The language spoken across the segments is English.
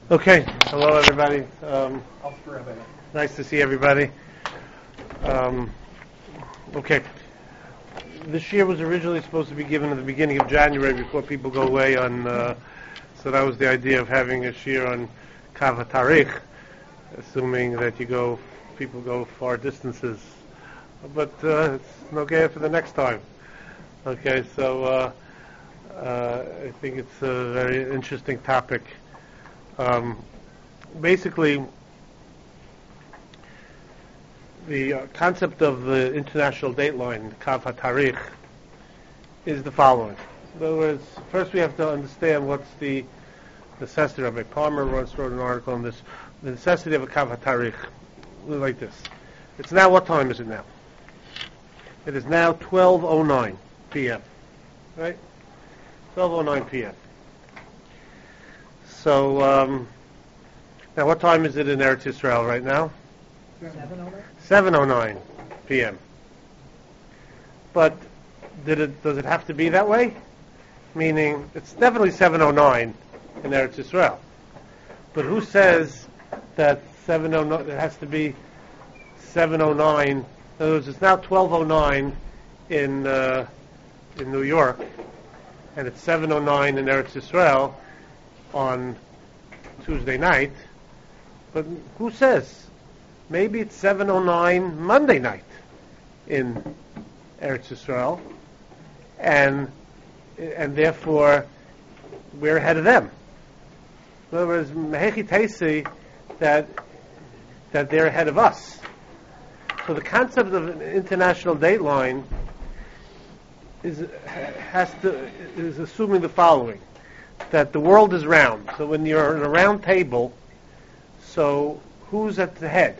Okay, hello everybody. Nice to see everybody. Okay, this year was originally supposed to be given at the beginning of January before people go away on, so that was the idea of having a shiur on Kav HaTarich, assuming that people go far distances. But it's no good for the next time. Okay, so I think it's a very interesting topic. Basically, the concept of the international dateline, Kav HaTarich, is the following. In other words, first we have to understand what's the necessity. Rabbi Palmer wrote an article on this, the necessity of a Kav HaTarich, like this. It's now, what time is it now? It is now 12:09 p.m., right? 12:09 p.m. So, now what time is it in Eretz Yisrael right now? 7:09 p.m. But does it have to be that way? Meaning, it's definitely 7:09 in Eretz Yisrael. But who says that 7:09? It has to be 7:09. In other words, it's now 12:09 in New York, and it's 7:09 in Eretz Yisrael on Tuesday night. But who says? Maybe it's 7:09 Monday night in Eretz Yisrael, and therefore we're ahead of them. In other words, mehechi teisi that they're ahead of us. So the concept of an international dateline is assuming the following: that the world is round. So when you're at a round table, so who's at the head?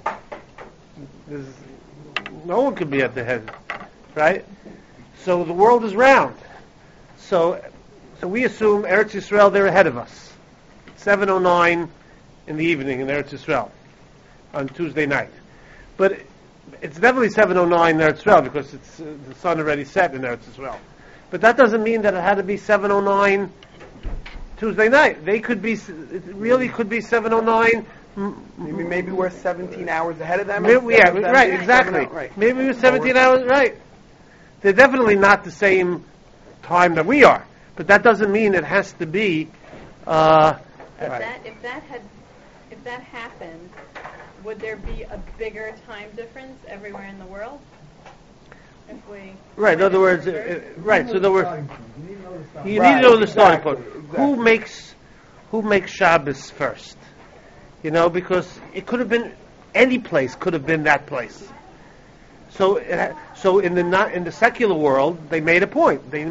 No one could be at the head, right? So the world is round. So we assume Eretz Yisrael, they're ahead of us. 7:09 in the evening in Eretz Yisrael on Tuesday night. But it's definitely 7:09 in Eretz Yisrael because it's the sun already set in Eretz Yisrael. But that doesn't mean that it had to be 7:09 Tuesday night. It really could be 7:09. Maybe we're 17 hours ahead of them. Right, exactly. Right. Maybe we're 17 hours, right. They're definitely not the same time that we are. But that doesn't mean it has to be... If that happened, would there be a bigger time difference everywhere in the world? Right, in other words, right, so there were... You need to know the starting point. Exactly. Who makes Shabbos first? You know, because it could have been any place, could have been that place. So in the secular world, they made a point. They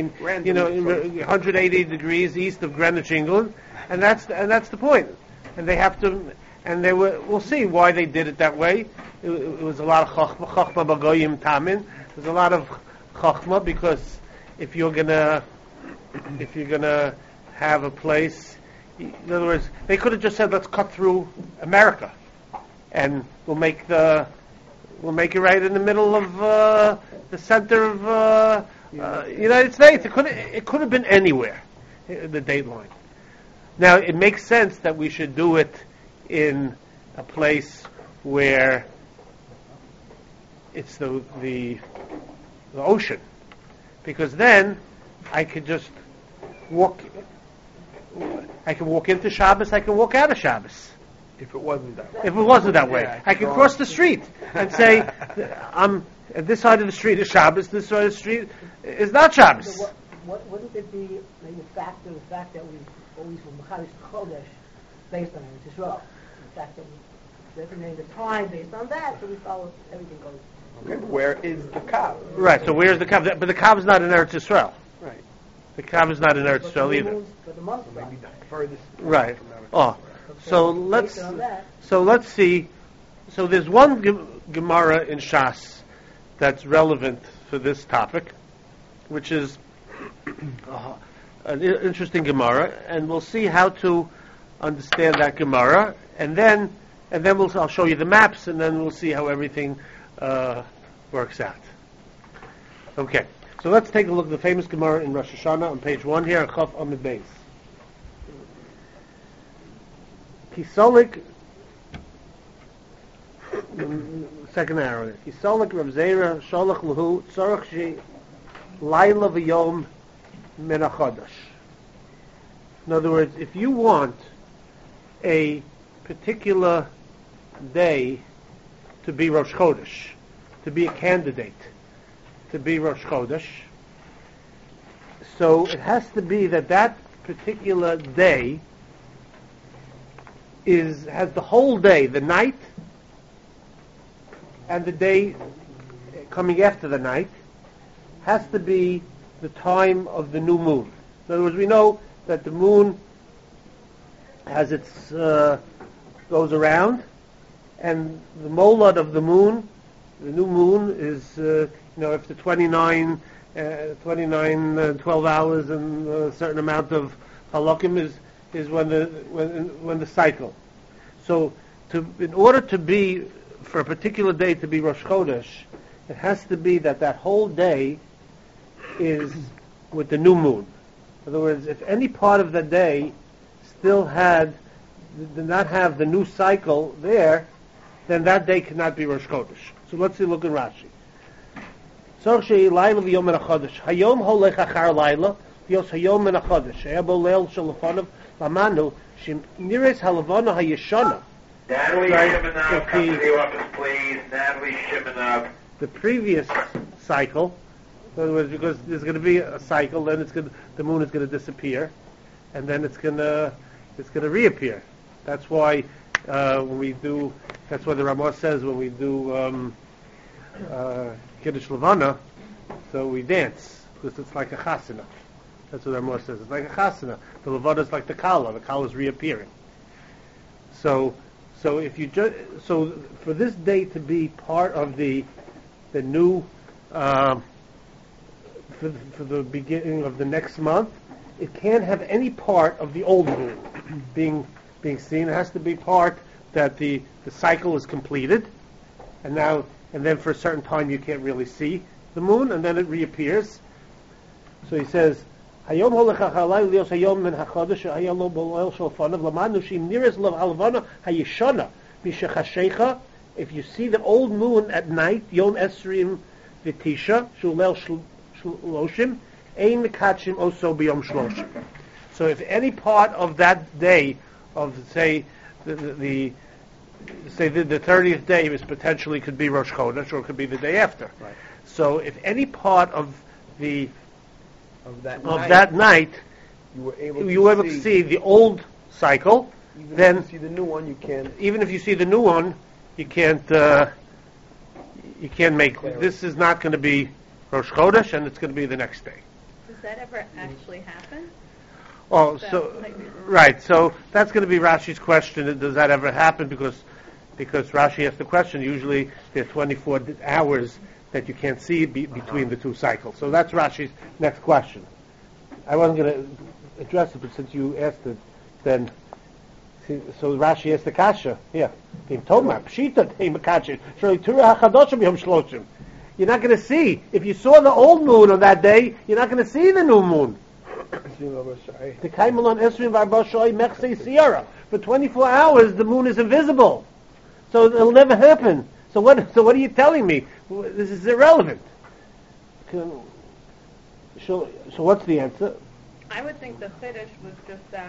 180 degrees east of Greenwich, England, and that's the point. And they have to, and we'll see why they did it that way. It was a lot of chachma b'goyim tamin. There's a lot of chachma because if you're gonna have a place. In other words, they could have just said, "Let's cut through America, and we'll make it right in the middle of the center of United States." It could have been anywhere, the dateline. Now, it makes sense that we should do it in a place where it's the ocean, because then I could just walk. I can walk into Shabbos, I can walk out of Shabbos. If it wasn't that way. If it wasn't that way. I can cross the street and say, I'm at this side of the street is Shabbos, this side of the street is not Shabbos. So wouldn't it be maybe the fact that we always were Mechadish Chodesh based on Eretz Yisrael? The fact that we designated the time based on that, so we follow everything goes. Okay, where is the Kav? Right, so where's the Kav? But the Kav is not in Eretz Yisrael. Right. The Kav is not in Eretz Yisrael either. But the month Maybe the furthest. Right. So let's see. So there's one Gemara in Shas that's relevant for this topic, which is an interesting Gemara, and we'll see how to understand that Gemara, and then I'll show you the maps, and then we'll see how everything works out. Okay. So let's take a look at the famous Gemara in Rosh Hashanah on page 1 here, Chaf Amud Beis. Kisolik, second arrow. Kisolik Rav Zera Sholach Lahu Tzorach Shi Laila V'Yom Min HaChodesh. In other words, if you want a particular day to be Rosh Chodesh, to be a candidate to be Rosh Chodesh, so it has to be that particular day has the whole day, the night and the day coming after the night, has to be the time of the new moon. In other words, we know that the moon has its goes around, and the molad of the moon, the new moon, is after 29, 12 hours and a certain amount of halakim is when the cycle. So, in order to be for a particular day to be Rosh Chodesh, it has to be that whole day is with the new moon. In other words, if any part of the day still did not have the new cycle there, then that day cannot be Rosh Chodesh. So let's look at Rashi. Tzorch shei laila v'yom min hachodesh. Hayom holech achar laila, v'yos hayom min hachodesh. Shea bo leil shel lefonav, lamanu, shim nires halavana hayeshana. Natalie Shimonov, come to the office, please. Natalie Shimonov. The previous cycle, in other words, because there's going to be a cycle, then the moon is going to disappear, and then it's going to reappear. That's why that's why the Ramah says when we do Kiddush Levana, so we dance, because it's like a chasana. That's what the Ramah says. It's like a chasana. The Levana is like the kala. The kala is reappearing. So if you so for this day to be part of the new for the beginning of the next month, it can't have any part of the old moon being seen. It has to be part that the cycle is completed, and then for a certain time you can't really see the moon, and then it reappears. So he says, Hayom holech hachalai lios hayom min hachodesh hayom lo bolel shalfanav lamanu shim niris lo halvana hayishana mishachashecha. If you see the old moon at night, Yom Esrim v'tisha shulel shloshim ein mekachim also b'yom shloshim. So if any part of that day of say the 30th day is potentially could be Rosh Chodesh, or it could be the day after. Right. So if any part of that night you were able to see the old cycle, even then if you see the new one, you can't. Even if you see the new one, you can't make. This is not going to be Rosh Chodesh, and it's going to be the next day. Does that ever actually happen? Oh, right. So that's going to be Rashi's question. Does that ever happen? Because Rashi asked the question. Usually there are 24 hours that you can't see between the two cycles. So that's Rashi's next question. I wasn't going to address it, but since you asked it, then so Rashi asked the kasha. Yeah, you're not going to see. If you saw the old moon on that day, you're not going to see the new moon. For 24 hours, the moon is invisible, so it'll never happen. So what are you telling me? This is irrelevant. So what's the answer? I would think the chiddush was just that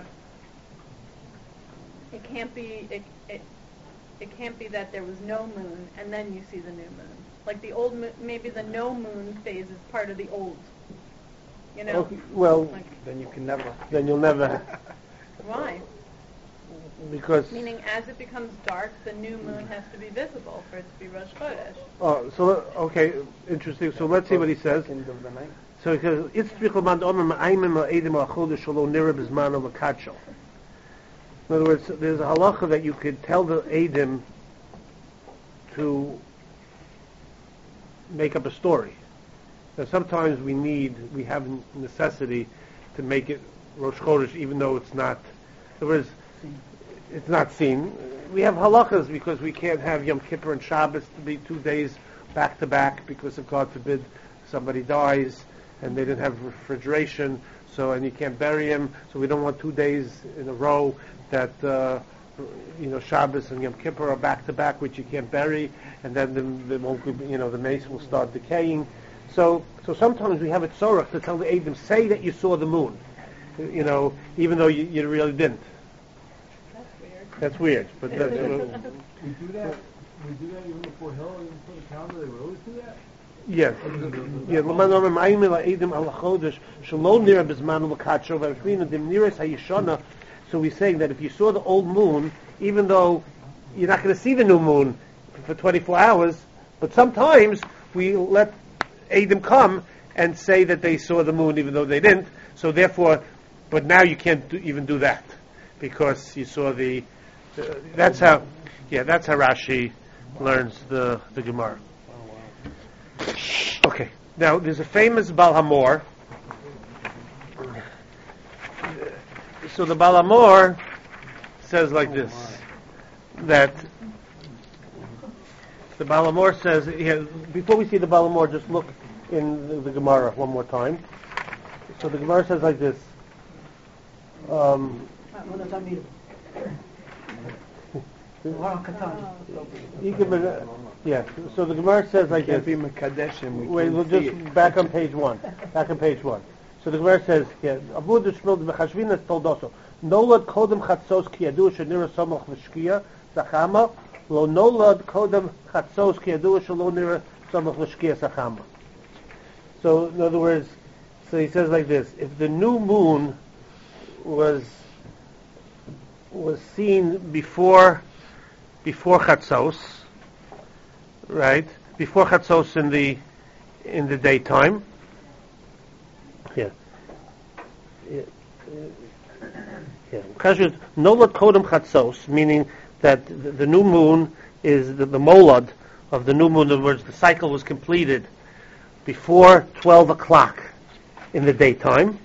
it can't be that there was no moon and then you see the new moon. Like the old moon, maybe the no moon phase is part of the old. You know. Okay, well, Then you can never. then you'll never. Why? Because Meaning, as it becomes dark, the new moon has to be visible for it to be Rosh Chodesh. okay, interesting. So let's see what he says. End of the night. So he says, in other words, there's a halacha that you could tell the Eidim to make up a story. Now sometimes we have necessity to make it Rosh Chodesh even though it's not, in other words, it's not seen. We have halachas because we can't have Yom Kippur and Shabbos to be 2 days back to back because if God forbid somebody dies and they didn't have refrigeration, and you can't bury him, so we don't want 2 days in a row that Shabbos and Yom Kippur are back to back, which you can't bury, and then the mace will start decaying. So sometimes we have a tzorach to tell the Eidim, say that you saw the moon, even though you really didn't. That's weird. But we do that. We do that even before Hill, even before the calendar. They would always do that. Yes. So we're saying that if you saw the old moon, even though you're not going to see the new moon for 24 hours, but sometimes we let Eidim come and say that they saw the moon even though they didn't. So therefore, but now you can't even do that because you saw the. That's how Rashi learns the Gemara. Okay, now there's a famous Baal Hamor. So the Baal Hamor says like this, that the Baal Hamor says, before we see the Baal Hamor, just look in the Gemara one more time. So the Gemara says like this. So the Gemara says like this. Wait, we'll just back on page 1. Back on page 1. So the Gemara says, Avudah Shmuel b'Chashvinas told also, Nolad kodem chatzos ki yadu shenira samach v'shkia zachama, lo nolad kodem chatzos ki yadu shelo nira samach v'shkia zachama. So in other words, so he says like this: if the new moon was seen before chatzos, right? Before chatzos in the daytime. Nolad kodem chatzos, meaning that the new moon is the molad of the new moon. In other words, the cycle was completed before 12 o'clock in the daytime.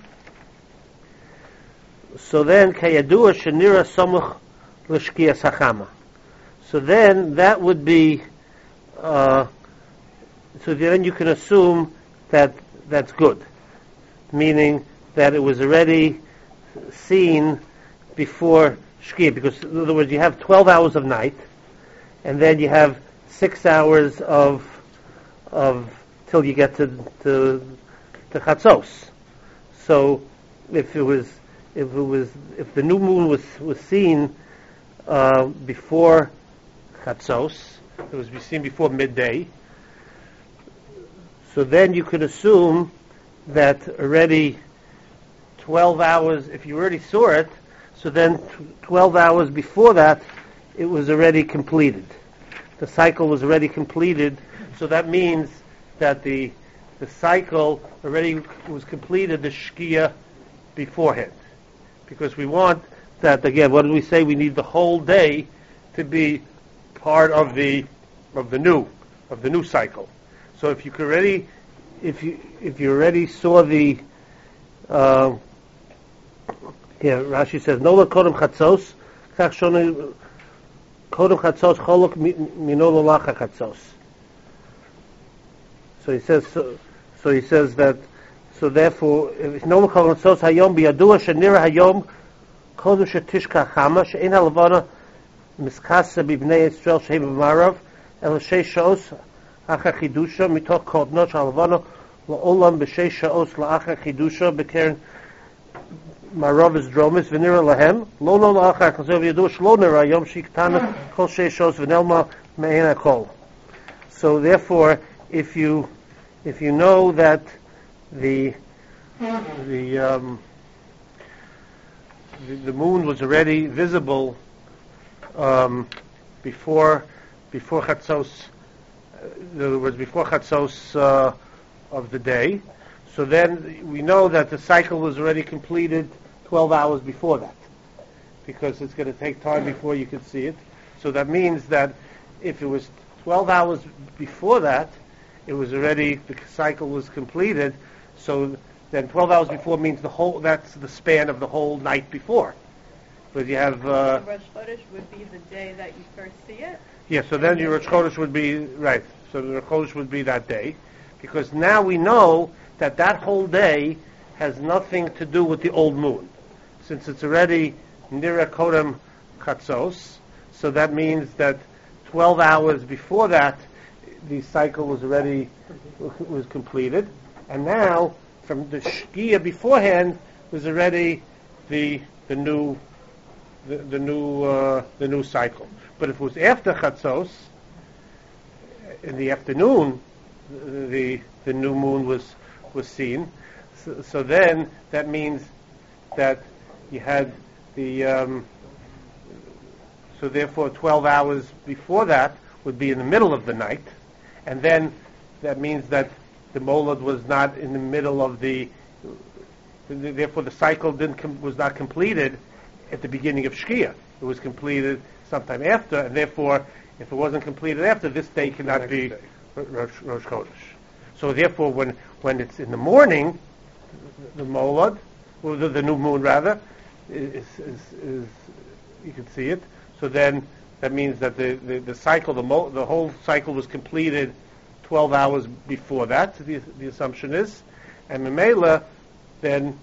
So then, kayadua shenira samuch l'shkia sachama. So then that would be. So then you can assume that that's good, meaning that it was already seen before Shkia, because in other words you have 12 hours of night, and then you have 6 hours of till you get to Chatzos. So if the new moon was seen before Chatzos, it was seen before midday. So then you could assume that already 12 hours, if you already saw it, so then 12 hours before that, it was already completed. The cycle was already completed, so that means that the cycle already was completed, the Shkia, beforehand. Because we want that, again, what did we say? We need the whole day to be part of the new cycle. So if you could already, if you already saw the, Rashi says, no kodem chatzos, kach shoni kodem chatzos cholok minolo lacha chatzos. So he says that. So therefore, if no kodem chatzos hayom biyadua shenira hayom kodem shetishka chama she'in halavana miskasa bibnei Yisrael shehem b'marav el sheish shos acha chidusha mitoch kodno shalavana la'olam b'sheish shos la'acha chidusha b'keren Marav is dromis v'nira lahem lo la'achar chazev yadu shlo nira yom shiktana kol sheishos v'nelma me'ena kol. So therefore, if you know that the moon was already visible before chatzos, in other words, before chatzos of the day. So then we know that the cycle was already completed 12 hours before that, because it's going to take time before you can see it. So that means that if it was 12 hours before that, it was already, the cycle was completed. So then 12 hours before means that's the span of the whole night before. But you have... Rosh Chodesh would be the day that you first see it? Yeah, so then your Rosh Chodesh would be, right, so the Rosh Chodesh would be that day. Because now we know that whole day has nothing to do with the old moon. Since it's already Nira Kodem Chatzos. So that means that 12 hours before that, the cycle was completed, and now from the Shkia beforehand was already the new cycle. But if it was after Chatzos, in the afternoon, the new moon was seen. So then that means that you had the so therefore 12 hours before that would be in the middle of the night, and then that means that the molad was not in the middle of therefore the cycle was not completed at the beginning of Shkia. It was completed sometime after, and therefore if it wasn't completed after, this day cannot be Rosh Chodesh. So therefore when it's in the morning, the molad, or the new moon rather, is you can see it. So then that means that the cycle, the whole cycle was completed 12 hours before that. The assumption is, and Memela, then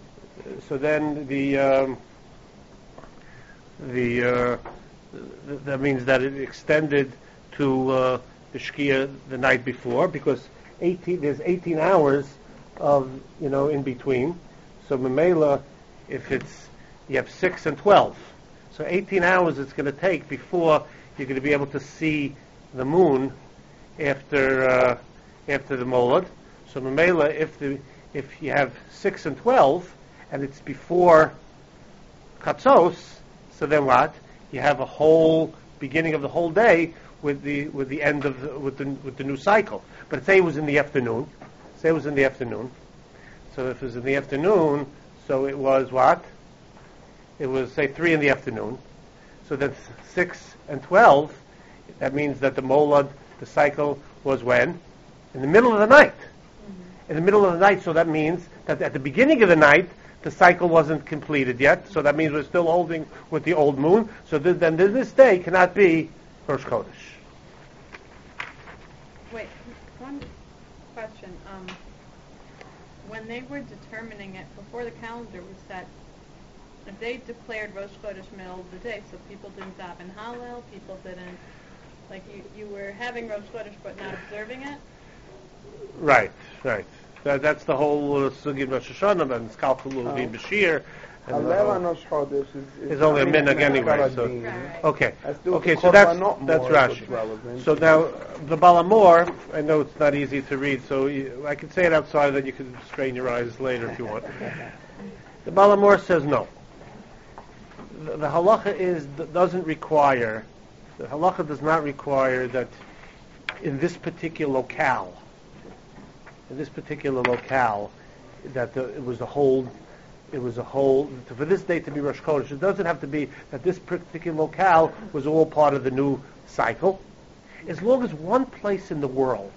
that means that it extended to the Shkia the night before, because there's 18 hours of in between. So Memela, if you have 6 and 12. So 18 hours it's going to take before you're going to be able to see the moon after the molad. So Memela, if you have 6 and 12 and it's before Chatzos, so then what? You have a whole beginning of the whole day with the end of with the new cycle. But say it was in the afternoon. So if it was in the afternoon, so it was what? It was, say, 3 in the afternoon. So that's 6 and 12. That means that the molad, the cycle, was when? In the middle of the night. In the middle of the night, so that means that at the beginning of the night, the cycle wasn't completed yet. So that means we're still holding with the old moon. So then this day cannot be Rosh Chodesh. Wait, one question. When they were determining it before the calendar was set, if they declared Rosh Chodesh middle of the day, so people didn't daven Hallel, people didn't, like you were having Rosh Chodesh but not observing it? Right. That's the whole Sugi of Rosh Hashanah and Skalpul Uvim Bashir. Hallel on Rosh Chodesh is only a minhag anyway. So Right. Okay, so so that's Rashi. So now the Balamor, I know it's not easy to read, so I can say it outside, then you can strain your eyes later if you want. The Balamor says no. The halacha doesn't require. The halacha does not require that in this particular locale, that it was a whole. For this day to be Rosh Chodesh, it doesn't have to be that this particular locale was all part of the new cycle. As long as one place in the world,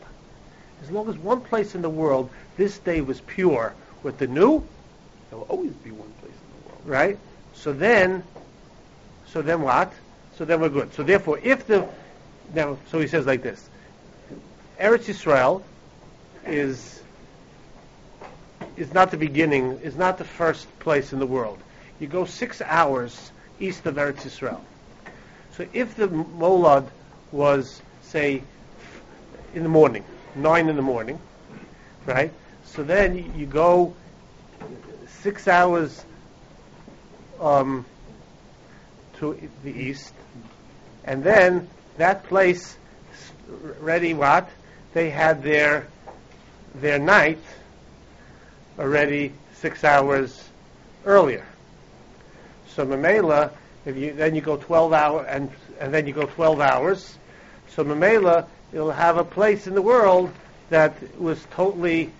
this day was pure with the new, There will always be one place in the world. right? So then what? So then we're good. So therefore, so he says like this: Eretz Yisrael is not the beginning, is not the first place in the world. You go 6 hours east of Eretz Yisrael. So if the molad was, say, in the morning, 9 in the morning, right? So then you go 6 hours to the east, and then that place ready what? They had their night already 6 hours earlier. So Memela, then you go 12 hours, and then you go 12 hours. So Memela, you'll have a place in the world that was totally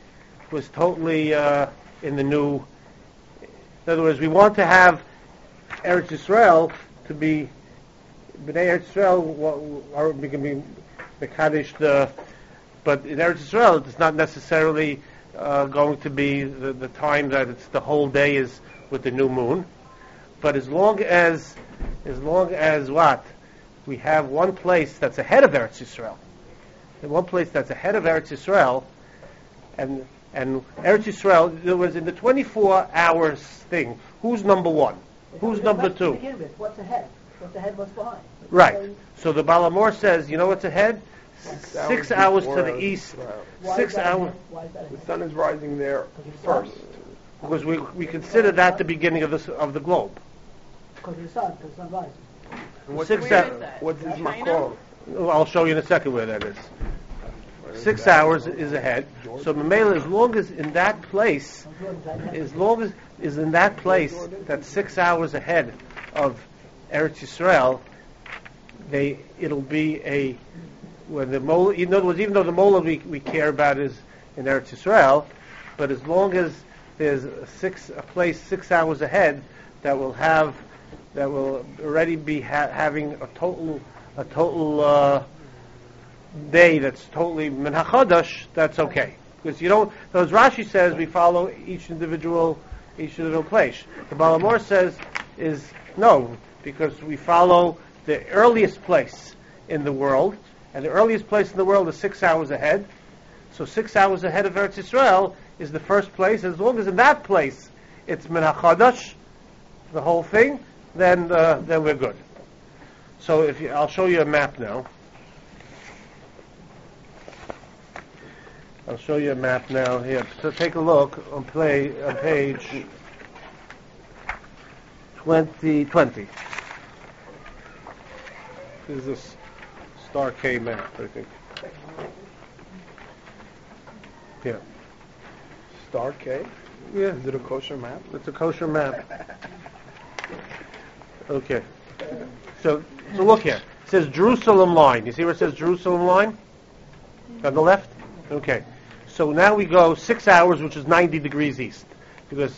in the new. In other words, we want to have Eretz Yisrael to be B'nai Eretz Yisrael. We can be Mekadesh but in Eretz Yisrael, it's not necessarily going to be the time that it's the whole day is with the new moon. But as long as what? We have one place that's ahead of Eretz Yisrael. And one place that's ahead of Eretz Yisrael, and Eretz Yisrael, there was in the 24 hours thing, who's number one? Who's number two? To begin with, what's ahead? What's ahead, what's behind? Right. So the Balamor says, you know what's ahead? 6 hours to before the east. Israel. Why 6 is that hours. ahead? Why is that The ahead? sun is rising there Because first. Because we consider that the beginning of the globe. Because of the sun, because the sun rises. And what's Six his- Where hours. is that? What's his China? makor? I'll show you in a second where that is. 6 hours is ahead. So Mamela, as long as in that place, as long as is in that place that's 6 hours ahead of Eretz Yisrael, it'll be a when the mola. In other words, even though the mola we care about is in Eretz Yisrael, but as long as there's a place 6 hours ahead that will already be having a total day that's totally min hachodesh, that's okay. Because you don't, as Rashi says, we follow each individual place. The Balamor says is no, because we follow the earliest place in the world, and the earliest place in the world is 6 hours ahead. So 6 hours ahead of Eretz Yisrael is the first place. As long as in that place it's min hachodesh, the whole thing, then we're good. So I'll show you a map now. I'll show you a map now here. So take a look on page 20. This is a Star K map, I think. Yeah. Star K? Yeah, Is it a kosher map? it's a kosher map. Okay. So look here. It says Jerusalem line. You see where it says Jerusalem line? On the left? Okay. So now we go 6 hours, which is 90 degrees east. Because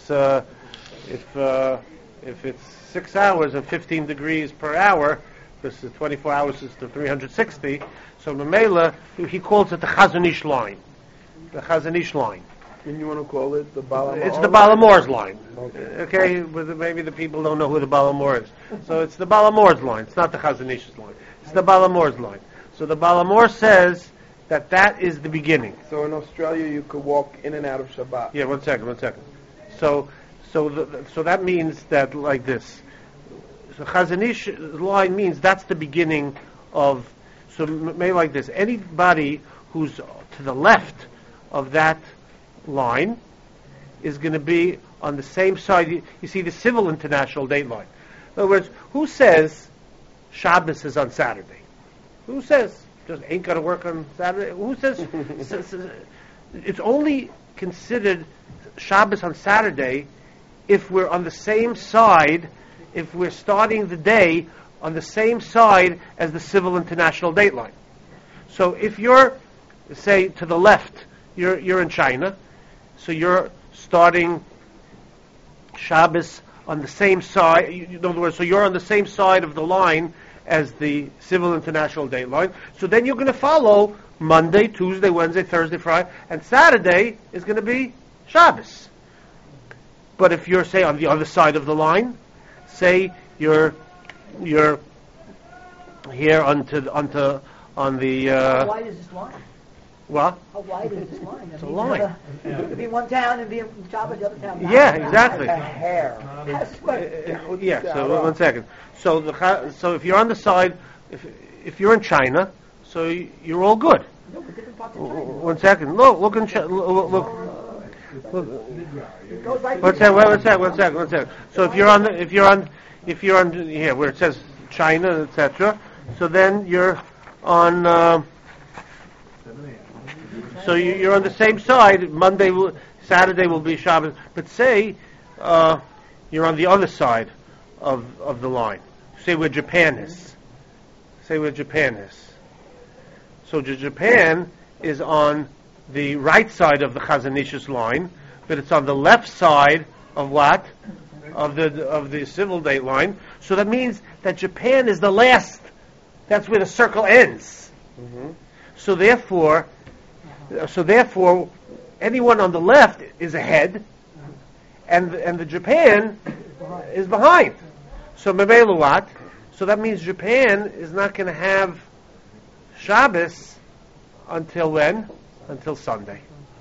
if it's 6 hours and 15 degrees per hour, this is 24 hours is to 360. So Mamela, he calls it the Chazanish line. The Chazanish line. And you want to call it the Balamor? It's the Balamor's line. Okay. Okay, maybe the people don't know who the Balamor is. So it's the Balamor's line. It's not the Chazanish's line. It's the Balamor's line. So the Balamor says that is the beginning. So in Australia, you could walk in and out of Shabbat. Yeah, one second. So that means that like this. So Chazanish line means that's the beginning of. So maybe like this. Anybody who's to the left of that line is going to be on the same side. You see the civil international date line. In other words, who says Shabbos is on Saturday? Who says just ain't going to work on Saturday? Who says it's only considered Shabbos on Saturday if we're on the same side, if we're starting the day on the same side as the civil international date line. So if you're, say, to the left, you're in China, so you're starting Shabbos on the same side. In other words, so you're on the same side of the line as the civil international date line. So then you're going to follow Monday, Tuesday, Wednesday, Thursday, Friday, and Saturday is going to be Shabbos. But if you're, say, on the other side of the line, say you're here on the How wide is this line? what? How wide is this line? It's a line. It could be one town and be in Shabbat, the other town. not. Yeah, exactly. A hair. Yes, but Yeah. So one second. So if you're on the side, if you're in China, so you're all good. no, but different parts of China. One second. Look in look. It goes right One second. So if you're on here where it says China, etc. So then you're on. So you're on the same side. Saturday will be Shabbos. But say you're on the other side of the line. Say where Japan is. So Japan is on the right side of the Chazanish's line, but it's on the left side of what? Of the civil date line. So that means that Japan is the last. That's where the circle ends. Mm-hmm. So therefore, anyone on the left is ahead, and the Japan is behind. So Memela what? So that means Japan is not going to have Shabbos until when? Until Sunday.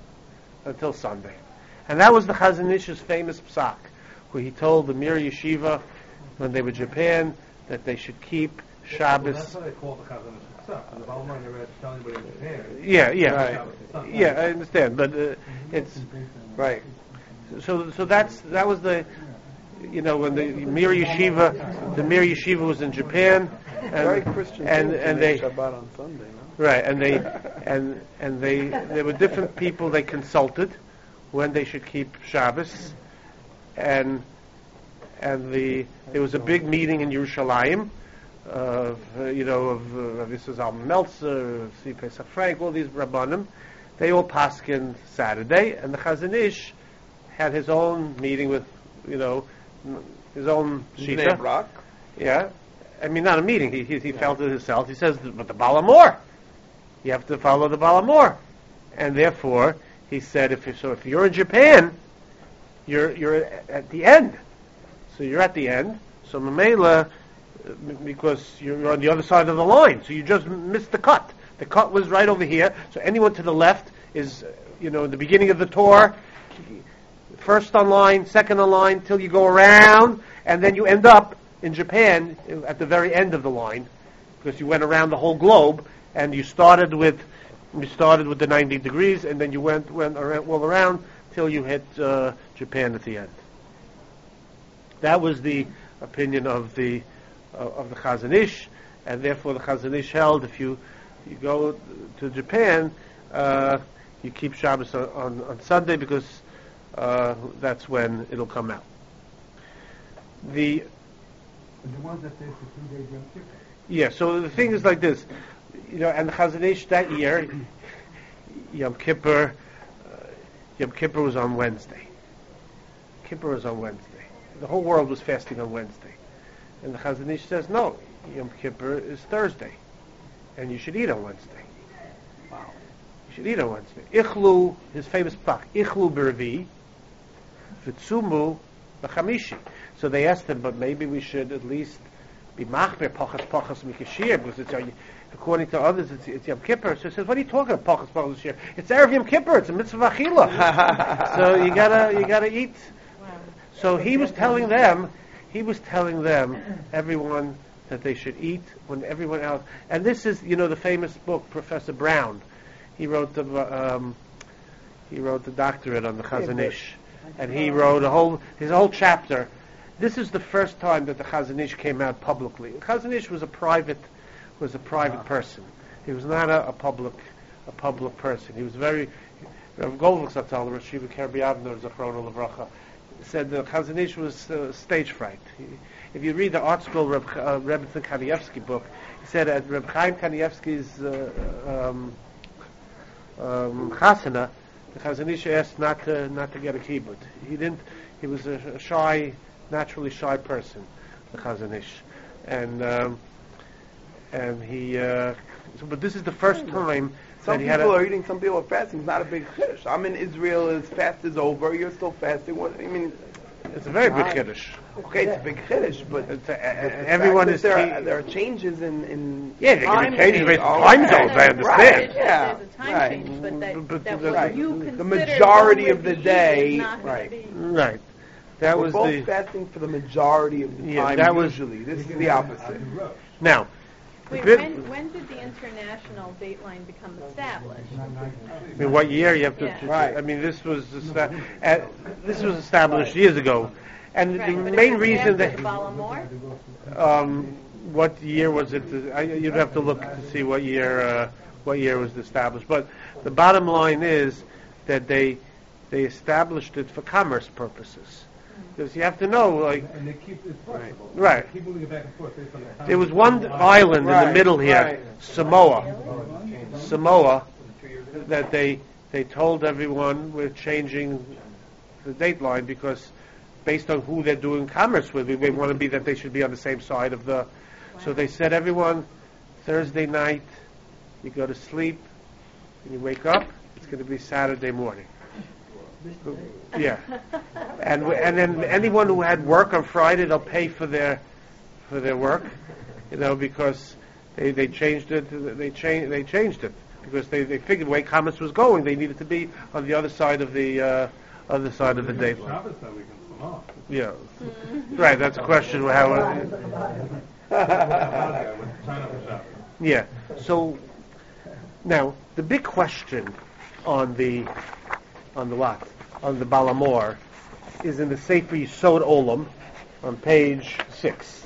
And that was the Chazon Ish's famous psak, where he told the Mir Yeshiva when they were in Japan that they should keep Well, Shabbos. that's what they call the Chazon Ish Tzach. The bottom line, never had to tell anybody in Japan. Yeah, Right. yeah, I understand, but it's Right. so that was the, when the Mir Yeshiva was in Japan, Very Christian and thing to and make they Shabbat on Sunday, no? right, and they there were different people they consulted when they should keep Shabbos, and there was a big meeting in Yerushalayim of Mrs. Alma Meltzer, C. Pesach Frank, all these Rabbanim. They all paskined Saturday, and the Chazon Ish had his own meeting with, his own Bnei shita. Brak. Yeah, I mean not a meeting. He felt it himself. He says, but the Baal HaMor, you have to follow the Baal HaMor, and therefore he said, if you're in Japan, you're at the end. So you're at the end. So Mamela, because you're on the other side of the line, so you just missed the cut. The cut was right over here. So anyone to the left is, in the beginning of the tour, first on line, second on line, till you go around, and then you end up in Japan at the very end of the line, because you went around the whole globe, and you started with the 90 degrees, and then you went all around till you hit Japan at the end. That was the opinion of the Chazon Ish, and therefore the Chazon Ish held if you go to Japan, you keep Shabbos on Sunday because that's when it'll come out. The ones that say for 2 days Yom Kippur. Yeah, so the thing is like this, and the Chazon Ish that year, Yom Kippur was on Wednesday. Kippur was on Wednesday. The whole world was fasting on Wednesday. And the Chazon Ish says, no, Yom Kippur is Thursday. And you should eat on Wednesday. Wow. You should eat on Wednesday. Ichlu, his famous plach, Ichlu b'Revi, v'tzumu b'chamishi. So they asked him, but maybe we should at least be machmer pachas mikashir, because it's, according to others, it's Yom Kippur. So he says, what are you talking about, pachas mikashir? It's Erev Yom Kippur, it's a mitzvah achila. So you gotta eat. Wow. So he was telling them, everyone, that they should eat when everyone else. And this is, the famous book, Professor Brown. He wrote the doctorate on the Chazon Ish, and he wrote his whole chapter. This is the first time that the Chazon Ish came out publicly. Chazon Ish was a private person. He was not a public person. He was very. Rav Goldberg Zatzal, Rosh Yeshiva Kerbi Avner Zachron Levracha, said the Chazon Ish was stage fright. If you read the art school Rebbetzin Kanievsky book, he said at Reb Chaim Kanievsky's chasana, the Chazon Ish asked not to get a kibbut. He didn't. He was a naturally shy person, the Chazon Ish, and he. But this is the first time. Some people are eating, some people are fasting. It's not a big chiddush. I'm in Israel, his fast is over, you're still fasting. It's a very big chiddush. Okay, it's a big chiddush, but everyone is. There are changes in yeah, there can be changes based on time zones. I understand. Right. Yeah, There's a time right. change, but that Right. what you The consider majority what of the we're eating day, is not gonna right. be- Right. That We're was both the. fasting for the majority of the Yeah, time. that was- usually. This is the opposite. Now. Wait, bit- when did the international dateline become established? I mean, what year you have to? Yeah. Right. I mean, this was established years ago, and Right, the but main it was reason after that the Balamor? what year was it? You'd have to look to see what year it was established. But the bottom line is that they established it for commerce purposes, because you have to know, like, And they keep it flexible. Right. They keep moving it back and forth based on the time. there was one island in the Right, middle here, right. Samoa, that they told everyone we're changing the dateline because based on who they're doing commerce with, we want to be that they should be on the same side of the. So they said, everyone, Thursday night, you go to sleep, and you wake up, it's going to be Saturday morning. Yeah, and then anyone who had work on Friday, they'll pay for their work, because they changed it. They changed it because they figured the way commerce was going, they needed to be on the other side of the dateline. Shabbos that we can swim off. Yeah, right. That's a question. How Yeah. So now the big question on the what? On the Balamor is in the Sefer Yisod Olam on page 6.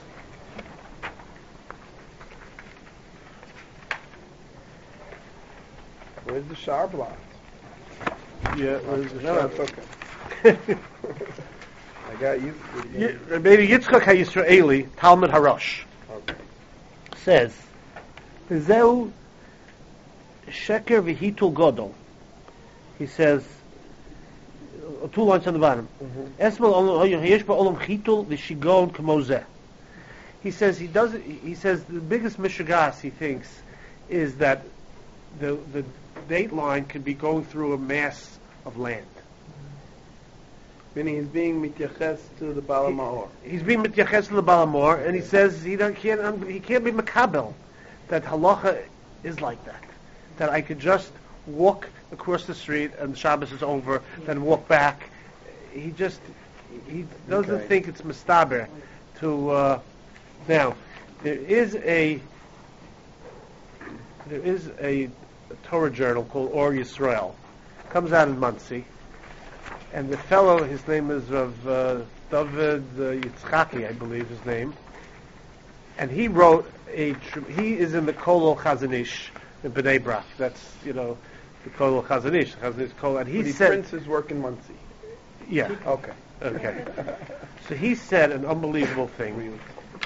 Where's the shower block? Yeah, where's the No, Shab- it's okay. I got used to it. Maybe Yitzchak HaYisraeli, Talmud Harosh, Okay. says, Zeu Sheker v'hitul Godol. He says, 2 lines on the bottom. Esmel yesh ba'olam chitul v'shigon k'mo zeh. He says he says the biggest mishagas he thinks is that the date line could be going through a mass of land. Meaning he's being mityaches to the Bala Ma'or. He's being mityaches to the Balamor, and he says he can't be makabel that halacha is like that. That I could just walk across the street and Shabbos is over, then walk back. He doesn't think it's mistaber to. Now, there is a Torah journal called Or Yisrael. Comes out in Monsey, and the fellow, his name is David Yitzchaki, I believe his name, and he wrote he is in the Kolol Chazanish in Bnei Brak. That's the Kolol Chazanish, Kolol, and he said prints his work in Monsey. Yeah. Okay. So he said an unbelievable thing,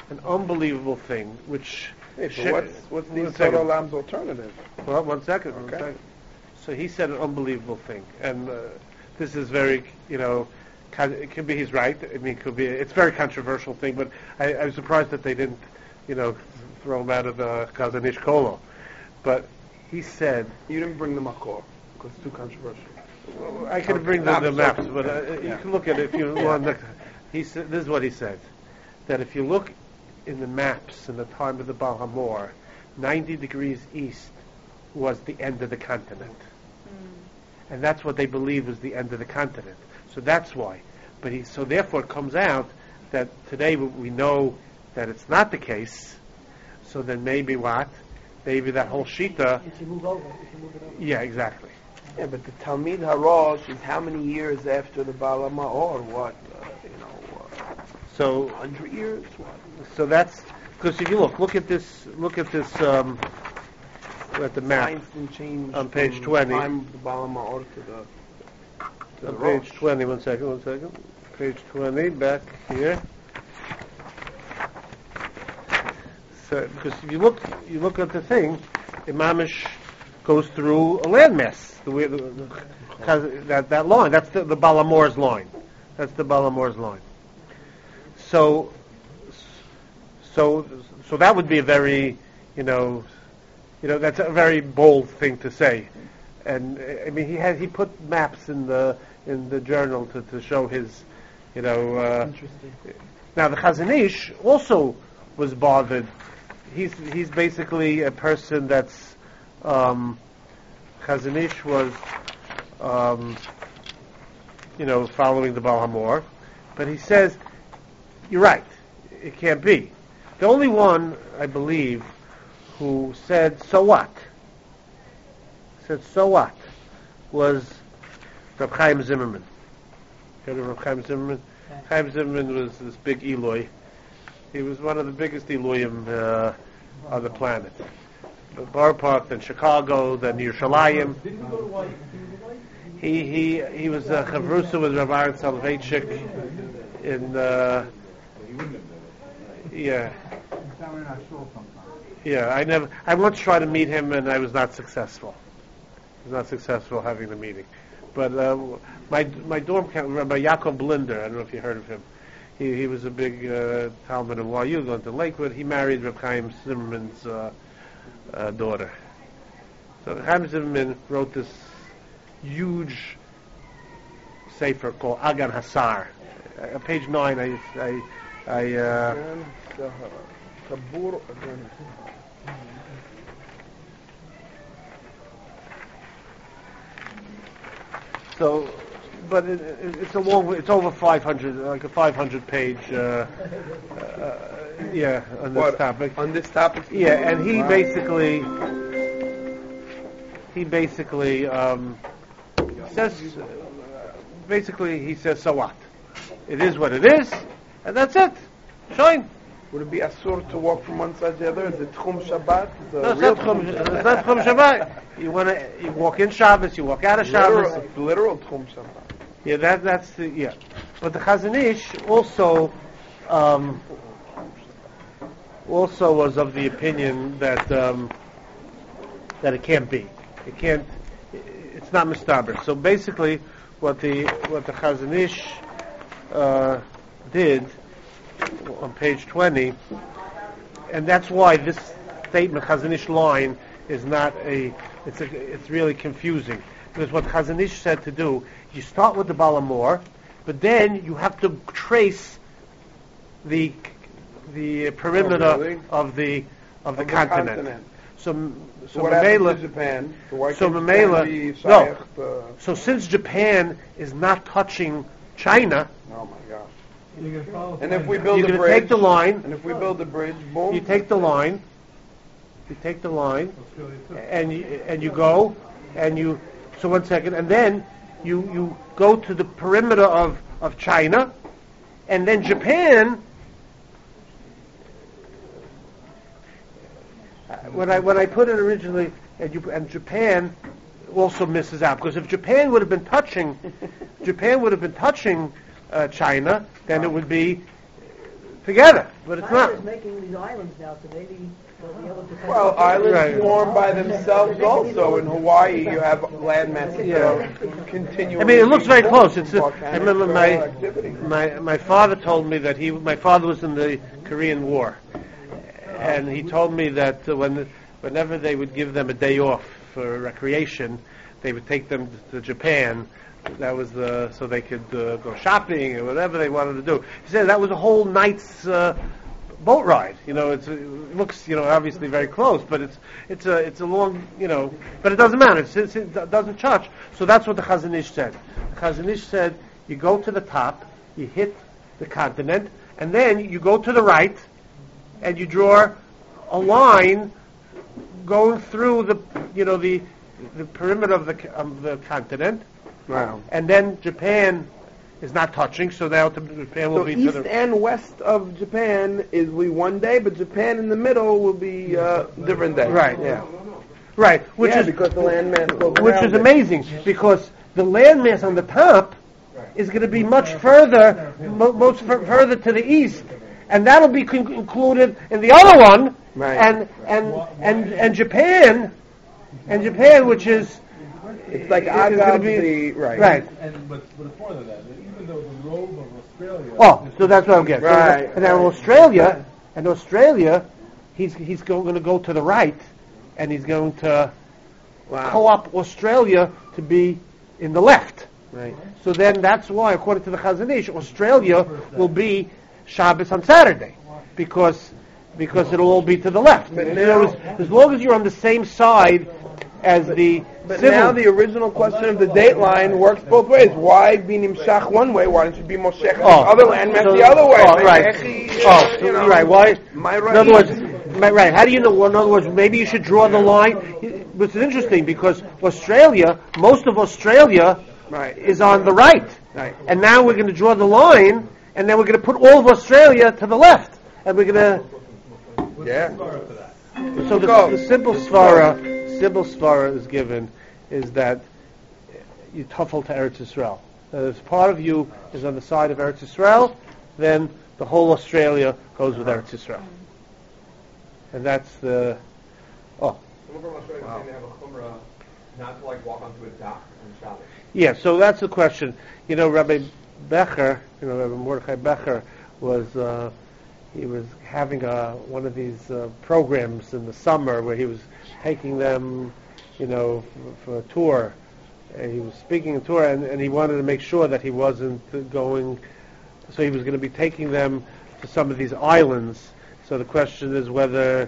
which. Hey, but what's the one Yisod second. Olam's alternative? Well, one second. Okay. So he said an unbelievable thing, and this is very, it could be he's right. I mean, it's a very controversial thing, but I was surprised that they didn't, throw him out of the Chazanish Kolo. But he said, You didn't bring the Makor, because it's too controversial. I can bring the maps, but you can look at it if you want. He said, this is what he said, that if you look in the maps in the time of the Baal HaMor, 90 degrees east was the end of the continent. And that's what they believe was the end of the continent. So that's why. So therefore it comes out that today we know that it's not the case. So then maybe what? Maybe that whole Shita. If you move over, if you move it over. Yeah, exactly. Yeah, but the Talmid Harosh is how many years after the Bala Ma'or? What, So 100 years? What? So that's because if you look at this at the map Science didn't change on page from 20. the time of the Bala Ma'or to the on Rosh. page 20. One second. Page 20, back here. So because if you look at the thing, Imamish goes through a landmass. The way that line, that's the Balamor's line. That's the Balamor's line. So that would be a very, that's a very bold thing to say. And I mean, he put maps in the journal to show his, Interesting. Now the Chazanish also was bothered. He's basically a person that's Chazanish was following the Baal HaMor, but he says you're right, it can't be. The only one I believe who said so what was Reb Chaim Zimmerman. You heard of Reb Chaim Zimmerman? Okay. Chaim Zimmerman was this big Eloi. He was one of the biggest Elohim on the planet. Borough Park, then Chicago, then Yerushalayim. Didn't he go to White? He was a chavrusa with Rav Aaron Soloveitchik in I once tried to meet him and I was not successful. I was not successful having the meeting. But my dorm count, Rabbi Yaakov Blinder, I don't know if you heard of him. He was a big Talmud in YU, going to Lakewood. He married Reb Chaim Zimmerman's daughter. So Chaim Zimmerman wrote this huge sefer called Agan Hasar. Page 9, Tabur. So but it's a long. It's over 500, like a 500-page. Yeah, on this topic. On this topic? Yeah, and he Wow. basically says, he says, so what? It is what it is, and that's it. Shine. Would it be asur to walk from one side to the other? Is it Tchum Shabbat? No, it's not Tchum Shabbat. You walk in Shabbos, you walk out of Shabbos. It's literal Tchum Shabbat. Yeah, that's the, yeah. But the Chazon Ish also was of the opinion that that it can't be. It can't. It's not mistaber. So basically, what the Chazon Ish did on page 20, and that's why this statement, Chazon Ish line, is not it's really confusing. Because what Chazon Ish said to do, you start with the Balamor, but then you have to trace the perimeter of the continent. So what happens Mamela, to Japan? So why so can't Mamela, Japan be no. shaykh to- So since Japan is not touching China, Oh my gosh. You can follow And if we China. build you're a going to bridge, take the line. and if we build a bridge, boom. You take the line. Australia too. And you go, and you. So 1 second, and then you go to the perimeter of China, and then Japan. When I put it originally, and Japan also misses out, because if Japan would have been touching China, then it would be together. But it's China not. is making these islands now, so maybe they'll be able to... Well, islands Right. form by themselves also. In Hawaii, you have land masses Yeah. that are continually... I mean, it looks very being close. formed It's. from I remember volcanic activity. my father told me that my father was in the Korean War, and he told me that whenever they would give them a day off for recreation, they would take them to Japan. That was so they could go shopping or whatever they wanted to do. He said that was a whole night's boat ride. You know, it looks obviously very close, but it's a long but it doesn't matter. It doesn't touch. So that's what the Chazon Ish said. The Chazon Ish said you go to the top, you hit the continent, and then you go to the right, and you draw a line going through the perimeter of the continent. Wow. And then Japan is not touching, so now Japan will So be east to the and west of Japan is one day, but Japan in the middle will be different day. Right. Yeah. right, which Yeah, is because the landmass goes which around is it. amazing because the landmass on the top is going to be much further, further to the east, and that'll be included in the other one, Right. and Japan, which is It's like it's gonna Agag, be- right. right. But the point of that, even though the robe of Australia. Oh, so that's what I'm getting. Right. And now Australia, he's going to go to the right, and he's going to Wow. co-opt Australia to be in the left. Right. So then that's why, according to the Chazon Ish, Australia will be Shabbos on Saturday, because it'll all be to the left. But In now- other words, as long as you're on the same side as the But civil. now the original question of the date line works both ways. Why be Nimshach one way? Why don't you be Moshech the other landmass so- the other way? Oh, right. So, right. Why? My In right. other words, right. How do you know? In other words, maybe you should draw the line. Which is interesting because most of Australia, Right. is on the right, Right. and now we're going to draw the line, and then we're going to put all of Australia to the left, and we're going to. Yeah. So the simple svara is given is that you tuffle to Eretz Yisrael. If part of you is on the side of Eretz Yisrael, then the whole Australia goes with Eretz Yisrael. And that's the... Oh. Some of our Australians say they have a chumrah not to walk onto a dock on Shabbos. Yeah, so that's the question. Rabbi Becher, Rabbi Mordechai Becher was... he was having one of these programs in the summer where he was taking them, for a tour. And he was speaking a tour, and he wanted to make sure that he wasn't going. So he was going to be taking them to some of these islands. So the question is whether,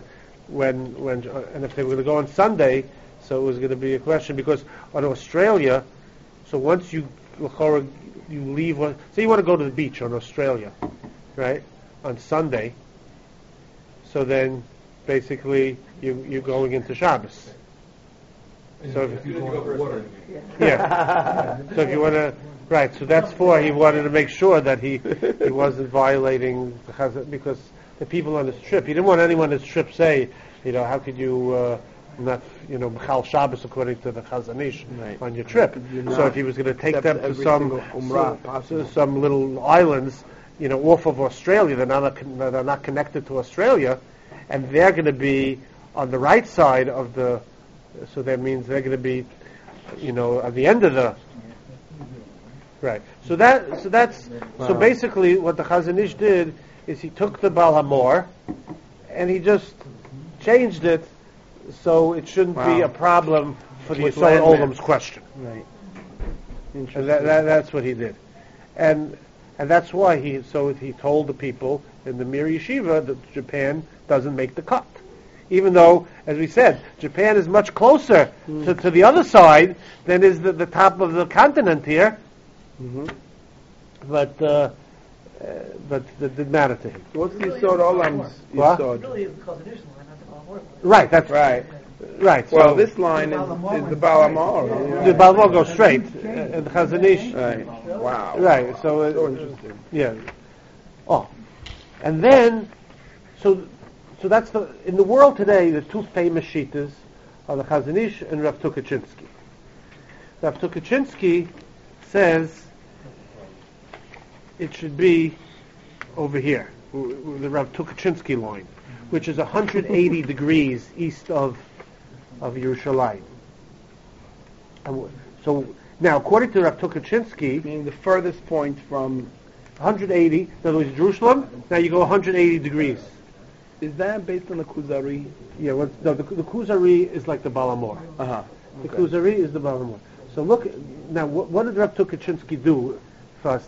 and if they were going to go on Sunday, so it was going to be a question because on Australia, So once you leave, say you want to go to the beach on Australia, right, on Sunday, so then basically you're going into Shabbos. So If you didn't go for a swim. yeah. So if you want to, right, so that's he wanted to make sure that he wasn't violating the Chazon, because the people on his trip, he didn't want anyone on his trip say, how could you not, B'chal Shabbos according to the Chazon Ish on your trip. So if he was going to take them to some little islands, off of Australia, they're not connected to Australia, and they're going to be on the right side of the, so that means they're going to be, at the end of the, right. So basically what the Chazon Ish did is he took the Baal HaMor and he just changed it so it shouldn't be a problem for the Yisod Olam's question. Right. And that's what he did. And that's why he told the people in the Mir Yeshiva that Japan doesn't make the cut. Even though, as we said, Japan is much closer to the other side than is the top of the continent here. Mm-hmm. But that didn't matter to him. What's the Yisod Olam's What? Yisod? Really, it's called the line, not the Baal HaMor. Right, that's Right. right. Well, So this line is the Baal HaMor. the Baal HaMor goes straight, and the Chazon Ish. Right. Wow. Right, so interesting. yeah. Oh, and then so that's in the world today. The two famous shittas are the Chazon Ish and Rav Tukachinsky. Rav Tukachinsky says it should be over here, the Rav Tukachinsky line, which is 180 degrees east of Yerushalayim. So now, according to Rav Tukachinsky, Meaning the furthest point from... 180, in other words, Jerusalem, now you go 180 degrees. Is that based on the Kuzari? Yeah, the Kuzari is like the Baal HaMor. Uh-huh. The Kuzari is the Baal HaMor. So look, now what did Rav Tukachinsky do first?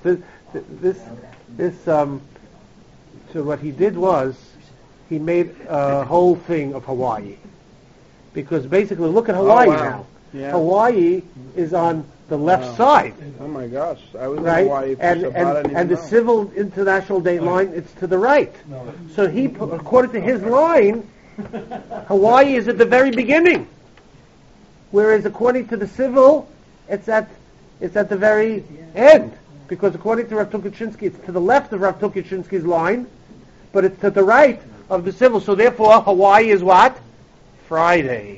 So what he did was, he made a whole thing of Hawaii. Because basically, look at Hawaii now. Yeah. Hawaii is on the left side. Oh my gosh. I was in Right, Hawaii for and Shabbat, I didn't and the know. civil international date line, it's to the right. So according to his line, Hawaii is at the very beginning, whereas according to the civil, it's at the very end. Because according to Rav Tukachinsky, it's to the left of Rav Tukachinsky's line, but it's to the right of the civil. So therefore, Hawaii is what? Friday.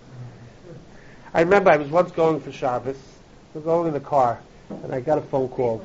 I remember I was once going for Shabbos. I was going in the car, and I got a phone call.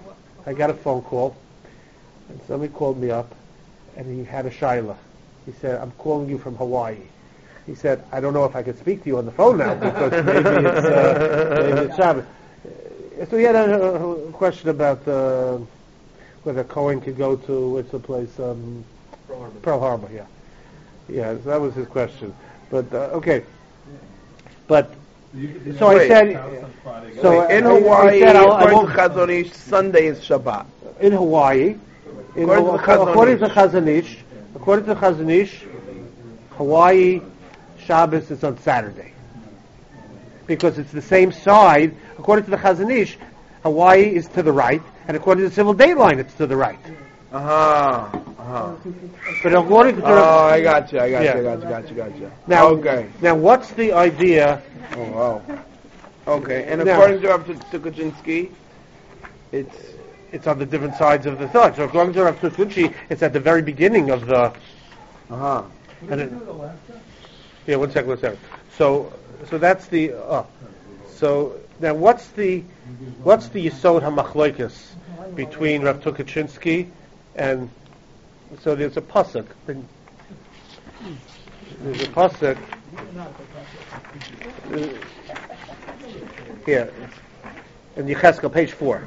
And somebody called me up, and he had a shaila. He said, "I'm calling you from Hawaii." He said, "I don't know if I can speak to you on the phone now because maybe it's Shabbos." So he had a question about whether Cohen could go to what's the place? Pearl Harbor. Yeah. So that was his question. But okay. But so I said. So in Hawaii, I said, according to Chazon Ish, Sunday is Shabbat. In Hawaii, according to Chazon Ish, Hawaii Shabbos is on Saturday because it's the same side. According to the Chazon Ish, Hawaii is to the right, and according to the civil date line, it's to the right. But according to I got you. Now, okay. Now, what's the idea? Oh, wow. Okay, and Now- according to Rav Tukachinsky, It's on the different sides of the thought. So according to Rav Tukachinsky, it's at the very beginning of the. And it, yeah, one second. So that's the. So now, what's the Yisod HaMachlokas between Rav Tukachinsky and? So there's a pasuk. There's a pasuk. Here, in Yechezkel, page 4.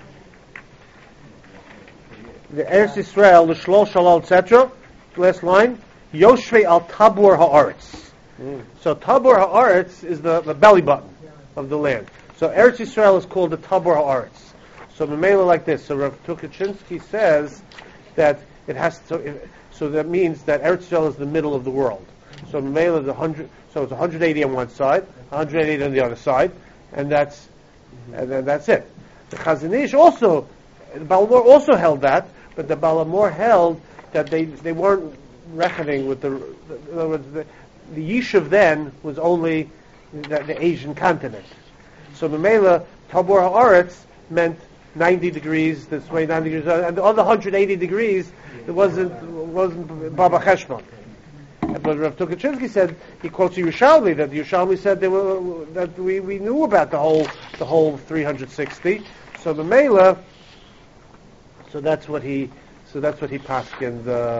The Eretz Yisrael, the Shlosh Shalal, etc. Last line. Yoshvei al Tabor Haaretz. So Tabor Haaretz is the belly button of the land. So Eretz Yisrael is called the Tabor Haaretz. So Memela like this. So Rav Tukachinsky says that it has to. So that means that Eretz Yisrael is the middle of the world. So Memela is 100. So it's 180 on one side, 180 on the other side, and that's and then that's it. The Chazon Ish also, the Balamor also held that, but the Balamor held that they weren't reckoning with in other words, the Yishuv then was only the Asian continent. So Memela, Tabor Haaretz meant 90 degrees this way, 90 degrees, and the other 180 degrees, it wasn't Baba Cheshbon. But Rav Tukachinsky said, he quotes Yerushalmi, that Yerushalmi said that we knew about the whole 360. So Memela, so that's what he paskined.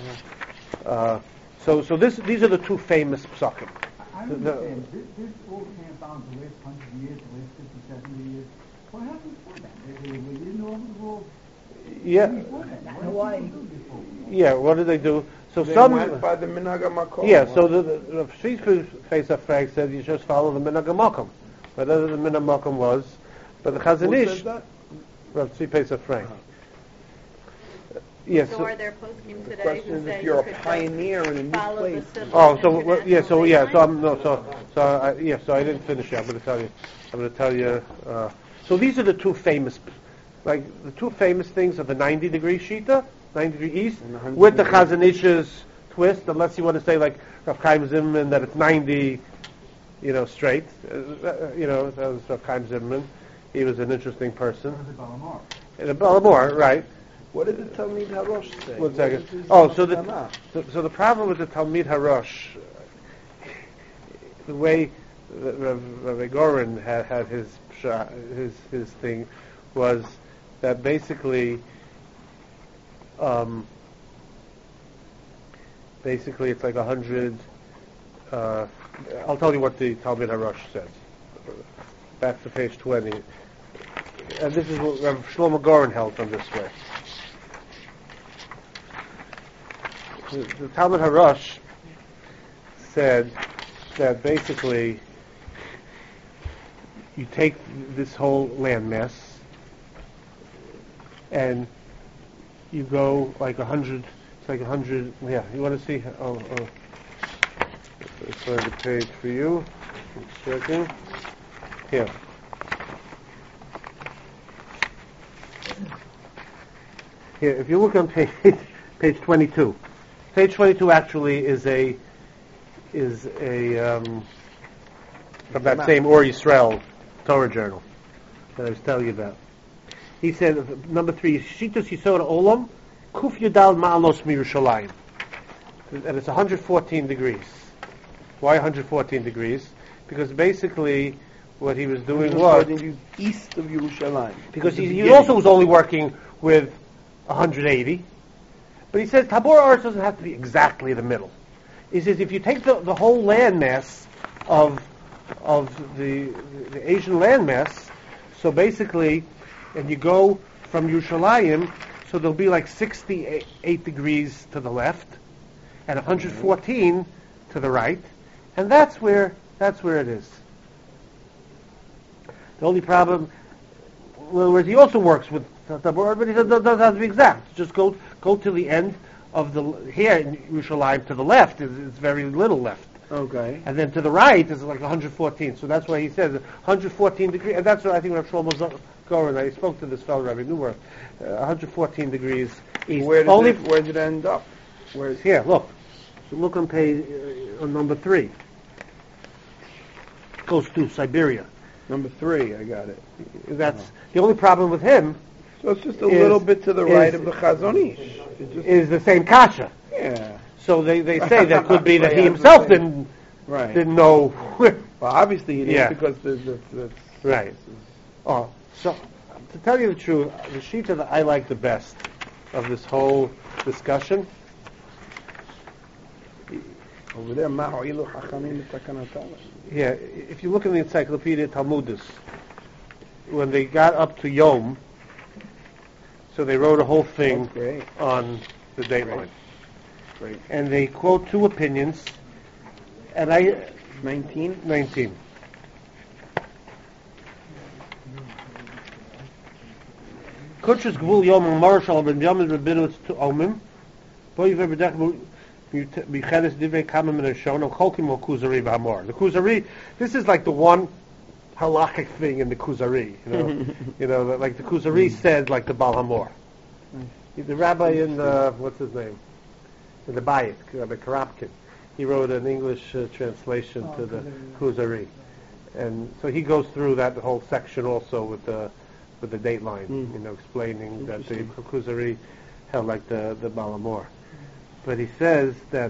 So these are the two famous psakim. I understand. This all came down the last 100 years, the last 50, 70 years. What happened before that? They didn't know the world Yeah. before that. What did they do before? Yeah, what did they do? So They some. went by the Minhag HaMakom. Yeah, so the Street Face of Frank said you just follow the Minhag HaMakom. Whatever the Minhag HaMakom was, but the Chazon Who Ish, says that? Rav Tzvi Face of Frank. Yes. So are there posting The today question who is say if you're you a could pioneer in a new follow place. the civil Oh, and so international lane? So I didn't finish yet. I'm going to tell you. So these are the two famous, the two famous things are the 90-degree shita, 90-degree east, And the with the 180. Chazon Ish's twist. Unless you want to say like Rav Chaim Zimmerman that it's 90, straight. That was Rav Chaim Zimmerman. He was an interesting person. Or the Balamar. The Balamor, right? What did the Talmid Harosh say? One second. What is his Oh, so Tanakh? so the problem with the Talmid Harosh, the way Rav Goren had his thing, was that basically it's like 100. I'll tell you what the Talmid Harosh says. Back to page 20. And this is what Rav Shlomo Goren held on this way. The Talmud Harosh said that basically you take this whole landmass and you go like 100. It's like 100. Yeah, you want to see? Oh. Let's find the page for you. Just checking. Here. Here, if you look on page 22. Page 22 actually is from that same Or Yisrael Torah journal that I was telling you about. He said, number 3, Shitas Yisod Olam, Kuf Yudal Ma'alos Mirushalayim. And it's 114 degrees. Why 114 degrees? Because basically what he was doing was... east of Yerushalayim. Because he also was only working with 180. But he says Tabor Haaretz doesn't have to be exactly the middle. He says if you take the whole landmass of the Asian landmass, so basically, and you go from Yerushalayim, so there'll be like 68 degrees to the left, and 114 to the right, and that's where it is. The only problem, in other words, he also works with Tabor, but he doesn't have to be exact. Just go to the end of here in Yerushalayim to the left is very little left. Okay. And then to the right is like 114. So that's why he says 114 degrees, and that's what I think Rav Shlomo Goren, I spoke to this fellow, Rabbi Newworth, 114 degrees east. Where did it end up? Where's Here, look. So look on page, on number 3. Goes to Siberia. number 3? I got it. That's the only problem with him. So it's just a little bit to the right of the Chazon Ish. Is the same kasha. Yeah. So they say that could be that he himself didn't know. Well, obviously he didn't Yeah. because that's Right. Oh, so to tell you the truth, the shita that I like the best of this whole discussion, over there. Ma'o'ilu hachamim b'takanatan. yeah, if you look in the Encyclopedia Talmudis, when they got up to Yom, so they wrote a whole thing That's great. on the dateline. Great. And they quote two opinions, and 19. 19. Kutchus Gvul Yom Marshal Ben Yom Rabinus to Omim. Boy Verdech Michelis Divrei Kamim and Shon Cholkim Kuzari V'Hamor. The Kuzari, this is like the one halachic thing in the Kuzari. Like the Kuzari said, like the Baal HaMor. The rabbi in what's his name? In the Bayit, Rabbi Karapkin. He wrote an English translation to the Kuzari, and so he goes through that whole section also with the dateline, explaining that the Kuzari held like the Baal HaMor. But he says that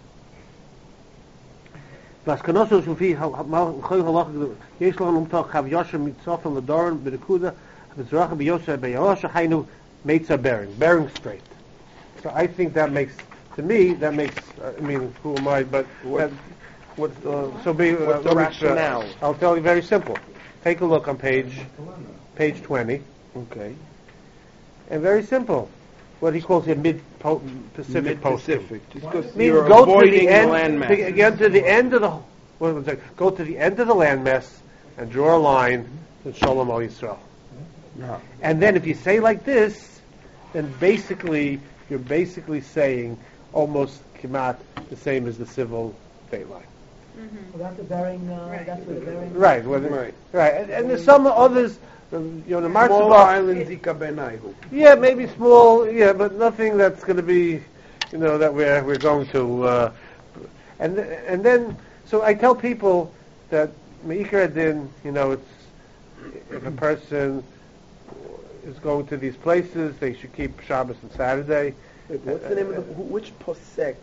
bearing straight. So I think that makes, to me, who am I? But what's the rationale? I'll tell you, very simple. Take a look on page 20. Okay. And very simple. What he calls a mid-Pacific posting. Just because Means you're go to avoiding the end, landmass. Go to the end of the landmass and draw a line in Shalom Al Yisrael. Yeah. And then if you say like this, then you're basically saying almost Kimat the same as the civil date line. So that's the bearing, that's where the bearing... Right. Right. And there's some others, the Marzabah... Small island Zika Benaihu. Yeah, maybe small, but nothing that's going to be, that we're going to... And then, so I tell people that Me'ikar Adin, it's, if a person is going to these places, they should keep Shabbos and Saturday. What's the name of which posek?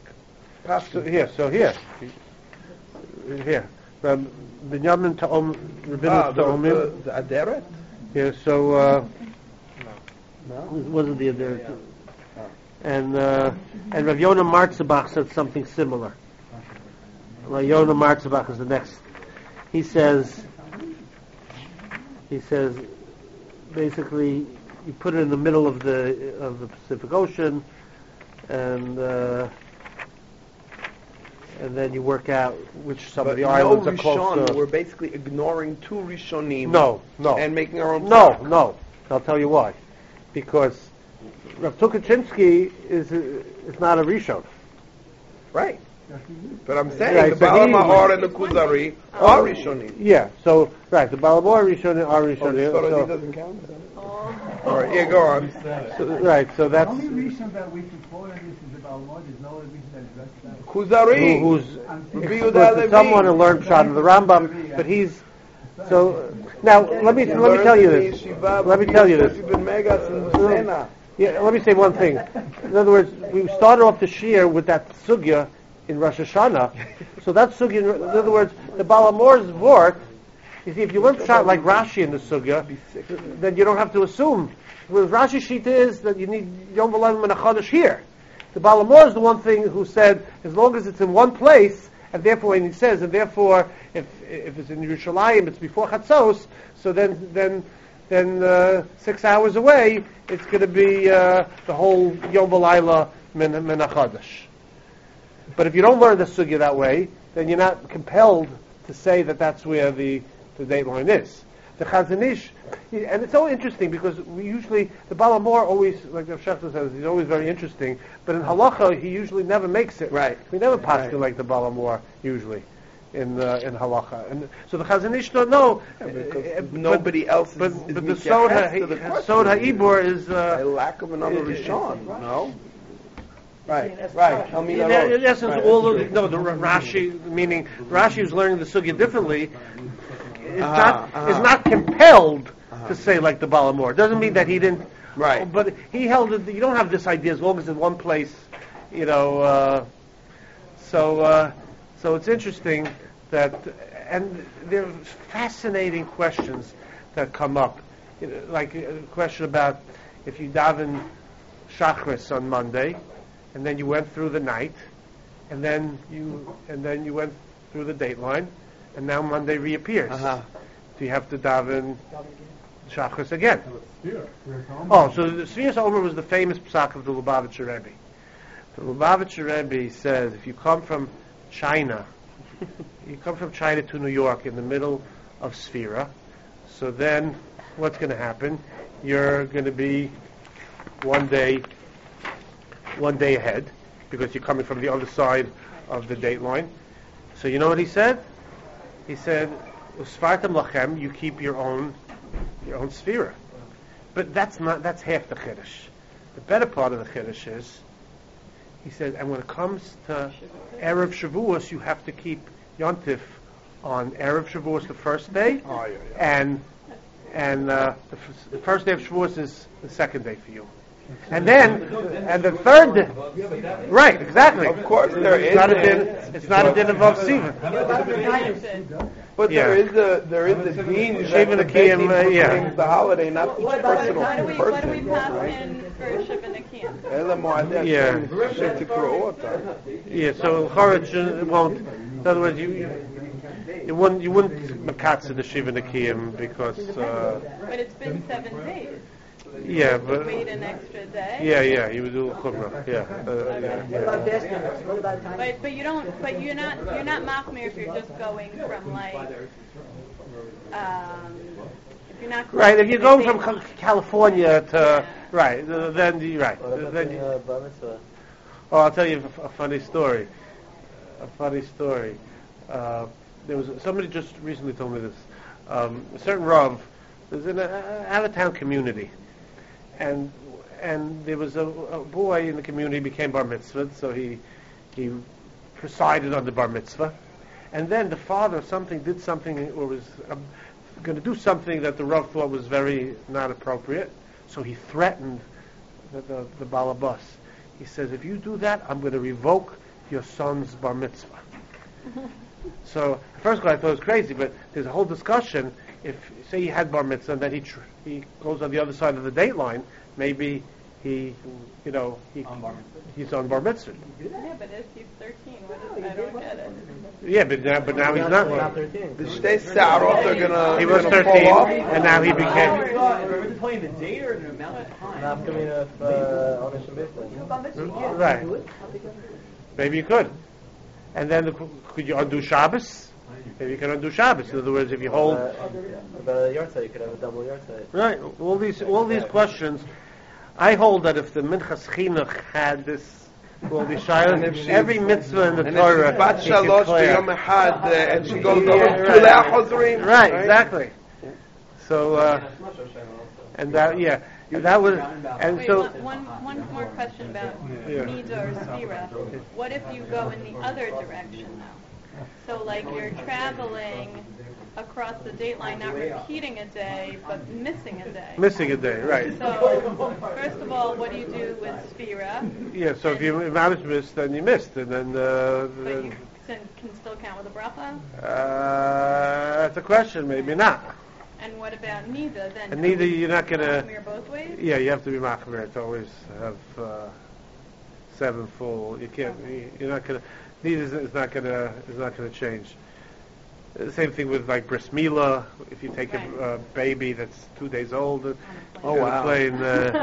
Here. Binyamin Ta'om, Rabbinus Ta'omim. The Aderet? Yeah, so, No? wasn't the Aderet. And Rav Yonah Marzabach said something similar. Rav Yonah Marzabach is the next. He says, basically, you put it in the middle of the Pacific Ocean, and then you work out which some of the islands are close to. We're basically ignoring two Rishonim. No. And making our own. No. I'll tell you why. Because Rav Tukachinsky is not a Rishon. Right. But I'm saying Right, the so Baal he- HaMa'or and the Kuzari are Rishonim. Yeah. So right, the Baal HaMor Rishonim are Oh, the Rishonim. Sorodi doesn't count? All right, yeah, go on. So The that's only reason that we can quote on this is about Lord. There's no other reason that address that. Kuzari. who's Rabbi exposed Yehuda to Levi. someone who learned Pshat in the Rambam, but he's so. Now let me tell you this. Let me tell you this. Yeah, let me say one thing. In other words, we started off the Shir with that sugya in Rosh Hashanah. So that sugya, in other words, the Baal HaMor's vort. You see, if you learn Pshat like Rashi in the sugya, then you don't have to assume. Whereas Rashi Shita is that you need Yom V'Layim and a Chodesh here. The Baal HaMor is the one thing who said, as long as it's in one place, and therefore, and he says, and therefore, if it's in Yerushalayim, it's before Chatzos, so then 6 hours away, it's going to be the whole Yom V'Layla min a Chodesh. But if you don't learn the sugya that way, then you're not compelled to say that that's where the date line is. The Chazon Ish, and it's so interesting because we usually, the Baal HaMor always, like Rav Shechter says, he's always very interesting, but in Halacha, he usually never makes it. Right. We never pass like the Baal HaMor, usually, in Halacha. And so the Chazon Ish don't know. Nobody else is But the mityaches to the question. Sod HaIbor is... A lack of another Rishon, no? Right. Tell me In that. essence, all of the Rashi, meaning Rashi is learning the sugya differently, is not compelled to say like the Baal HaMor. Doesn't mean that he didn't. Right. But he held it. You don't have this idea as long as it's in one place. So it's interesting that, and there are fascinating questions that come up, like a question about if you daven Shachris on Monday, and then you went through the night, and then you went through the dateline, and now Monday reappears. Do you have to daven Shachris again? Oh, so the Sfiras Omer was the famous psak of the Lubavitcher Rebbe. The Lubavitcher Rebbe says if you come from China, to New York in the middle of Sfira, so then what's going to happen? You're going to be one day ahead, because you're coming from the other side of the date line. So you know what he said? He said, Sfartam lachem, you keep your own sphera. But that's half the chiddush. The better part of the chiddush is, he says, and when it comes to Erev Shavuos, you have to keep Yontif on Erev Shavuos the first day, and the first day of Shavuos is the second day for you. And the third day, right, exactly. Of course there is. It's not a din above Sivan. But there is a deen that the Kiyim claims the holiday, not each person What do or we person. pass in for Shiva Nikiyim? Yeah, so Chorich won't. In other words, you wouldn't makatze the Shiva Nikiyim because. But it's been 7 days. Yeah, but Wait an extra day. yeah, he would do chumrah. Yeah. But you don't. But you're not machmir if you're just going from like. If you're not. Right. If you're going from California to right, then you right. Then I'll tell you a funny story. There was somebody just recently told me this. A certain Rav was in an out-of-town community, and there was a boy in the community became bar mitzvah, so he presided on the bar mitzvah, and then the father did something or was going to do something that the Rav thought was very not appropriate, so he threatened the balabas. He says, if you do that, I'm going to revoke your son's bar mitzvah. So first of all, I thought it was crazy, but there's a whole discussion. If say he had bar mitzvah and then he goes on the other side of the date line, maybe he's on bar mitzvah. Yeah, but if he's 13, what is? I don't get it. Yeah, but now he's not. The stay Sarot are gonna. He was 13, and now he became. Are we playing the date or the amount of time? Right. Maybe you could. And then could you undo Shabbos? Maybe you can undo Shabbos. In other words, if you hold the yard site, you could have a double yard site. Right. All these questions. I hold that if the Minchas Chinuch had all these shilas, every mitzvah in the Torah, Bat he could Shalosh clear. B'Yom Echad, and she goes over Tulei Chozrim. Right. Exactly. So and that was and Wait, so. one more question about Nida or Sphira. What if you go in the other direction though? So like you're traveling across the date line, not repeating a day, but missing a day. Missing a day, right. So, first of all, what do you do with Sphira? Yeah, so if you missed, then you missed, and then... But you can still count with a bracha? That's a question, maybe not. And what about Nida then? And Nida, you're not going to... Machmir both ways? Yeah, you have to be machmir to always have 7 full. You can't... You're not going to... Nida is not going to change. The same thing with like bris milah. If you take a baby that's 2 days old, Shabbos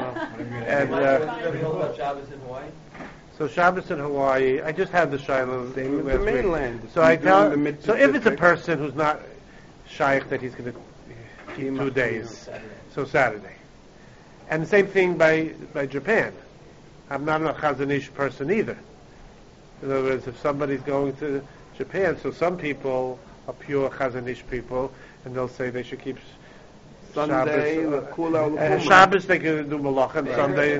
in Hawaii? So Shabbos in Hawaii, I just had the shiloh Same with last the week. mainland. So I tell. Doing the So if it's a Mid-Pacific. person who's not shaykh that he's going to keep 2 days, so Saturday, and the same thing by Japan. I'm not a Chazanish person either. In other words, if somebody's going to Japan, so some people are pure Chazanish people, and they'll say they should keep Sunday, Shabbos. the Kula, And Shabbos they can do Malach, and Sunday.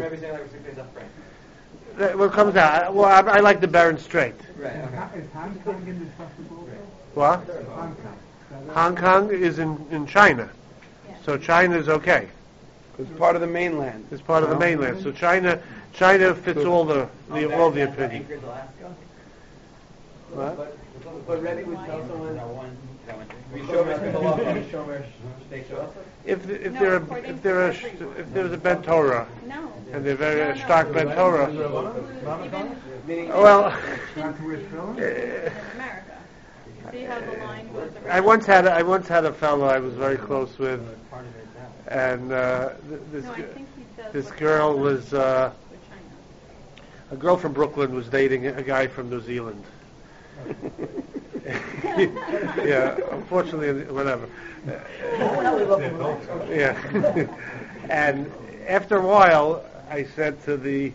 What comes out? Well, I like the Baron Strait. Is Hong Kong in the festival? What? Hong Kong. Hong Kong is in China, so China is okay. it's part of the mainland. It's part of the mainland, so China fits all the opinion. What? But Rebbe would tell someone, If there's a Ben Torah No. and they're very stark Ben Torah, Even well, Not to wear tefillin? in America. See how the line was around? I once had a fellow I was very close with, and this No, I think he does this what girl China was does with China. a girl from Brooklyn was dating a guy from New Zealand. Yeah, unfortunately, whatever. Yeah, and after a while, I said to the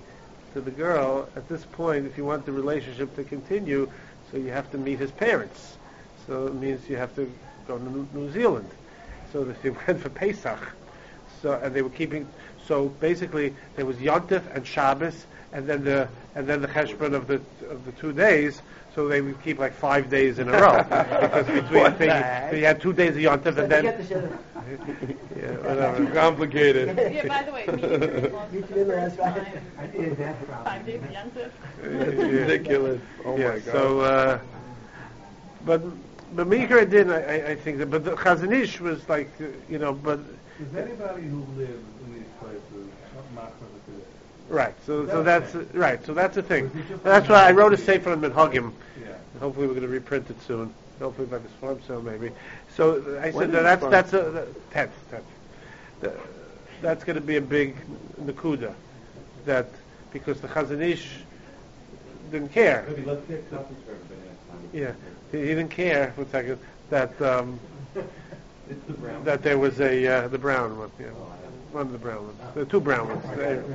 girl, at this point, if you want the relationship to continue, so you have to meet his parents. So it means you have to go to New Zealand. So they went for Pesach. So and they were keeping. So basically, there was Yontif and Shabbos, and then the cheshbon of the 2 days. So they would keep like 5 days in a row because between you had 2 days of Yontif and then yeah, whatever. Complicated. Yeah, by the way, me too, That's right. I did that problem. 5 days Yantif. Ridiculous. Oh yeah, my God. so but Mikra did I think that, but the Chazon Ish was like but Does anybody who lives in these places not for the today? right. So that's right. So that's the thing. That's why I wrote a sefer on Minhagim. Yeah. Hopefully we're going to reprint it soon. Hopefully by this farm sale maybe. So I When said is that's it a 10th. That's going to be a big nakuda. That because the Chazon Ish didn't care. Maybe let's get copies for everybody next time. Yeah, he didn't care for a second that It's the brown. that there was a the brown one. Yeah, one of the brown ones. There are 2 brown ones.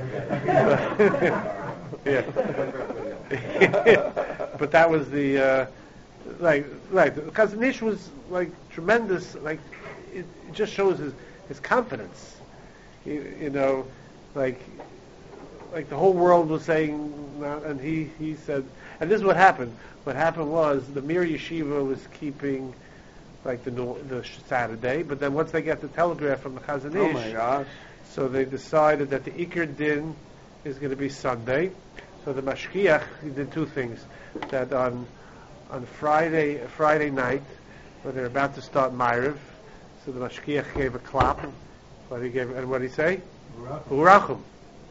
Yeah. But that was the the Chazon Ish was like tremendous. Like it just shows his confidence. Like the whole world was saying, and he said, and this is what happened. What happened was the Mir Yeshiva was keeping like the Saturday, but then once they get the telegraph from the Chazon Ish, Oh my gosh. so they decided that the Iker Din is going to be Sunday. So the Mashkiach, he did 2 things. That on Friday night, when they're about to start Ma'ariv, so the Mashkiach gave a clap. What he gave, and what did he say? Urachum.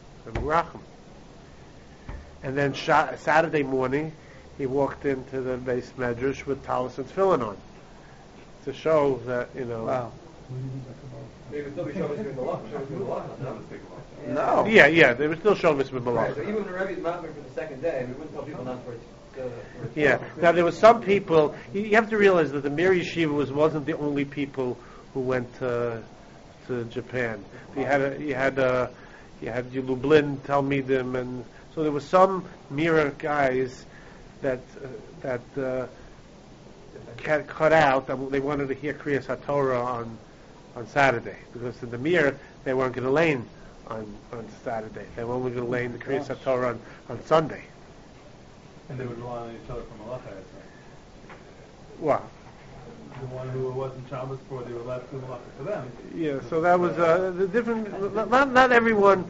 And then Saturday morning, he walked into the base medrash with talis and tefillin on, to show that Wow. Maybe still be showing us in the law. No. Yeah, they were still showing Mitzvah Right, Malach. so even when the Rebbe's matmir for the second day, we wouldn't tell people not for it. Yeah. Now there were some people. You have to realize that the Mir Yeshiva wasn't the only people who went to Japan. You had Lublin, Talmidim, and so there were some Mira guys that cut out. And they wanted to hear Kriyas HaTorah on Saturday because in the Mir they weren't going to lane on Saturday. They were only going to lane the Kriyas HaTorah on Sunday. And they would rely on each other from Malacha, I think. Wow. The one who wasn't Shabbos for, they were left to Malacha for them. Yeah, so that was the different. Not everyone,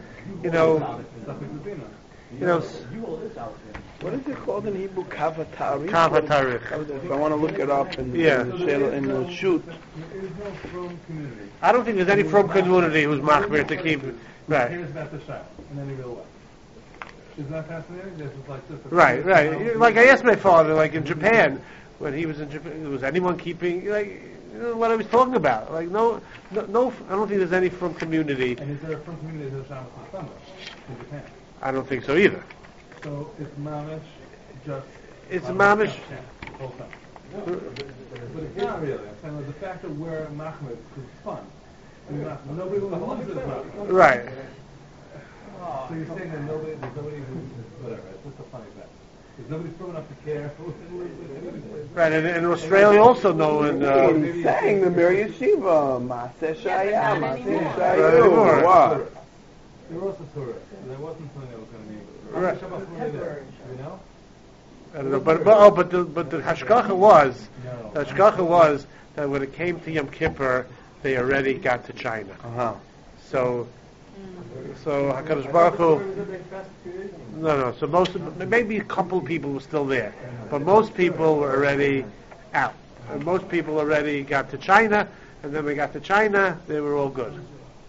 What is it called in Hebrew? Kavatari? Kav If I want to look it up in the shoot. There is no from community. I don't think there's any from community who's machmir to keep. Right. Here's about the Shabbos, and then he go away. Isn't that fascinating? This is like this. Right. Like I asked my father, like in Japan, when he was in Japan, was anyone keeping what I was talking about? Like no. I don't think there's any from community. And is there a from community that's Shabbos and Sunday in Japan? I don't think so either. So it's mamish, just. It's mamish. Yeah, whole time. But it's not really. I'm saying the fact that we're machmir is fun. I mean, nobody who loves this machmir. Right. So you're saying that there's nobody who, whatever, it's just a funny thing. There's nobody strong enough to care. Right, and in Australia also no one. He's saying the Mir Yeshiva, Maaseh Shaya, not Maaseh anymore. Not Shayu. anymore. What? There were also tourists. There wasn't something that was going to be. Right. Shabbos were there, you know? I don't know, but the hashgacha was No. the hashgacha was that when it came to Yom Kippur, they already got to China. Uh-huh. So Hakadosh Baruch Hu. No. So maybe a couple people were still there, but most people were already out. And most people already got to China, and then we got to China, they were all good.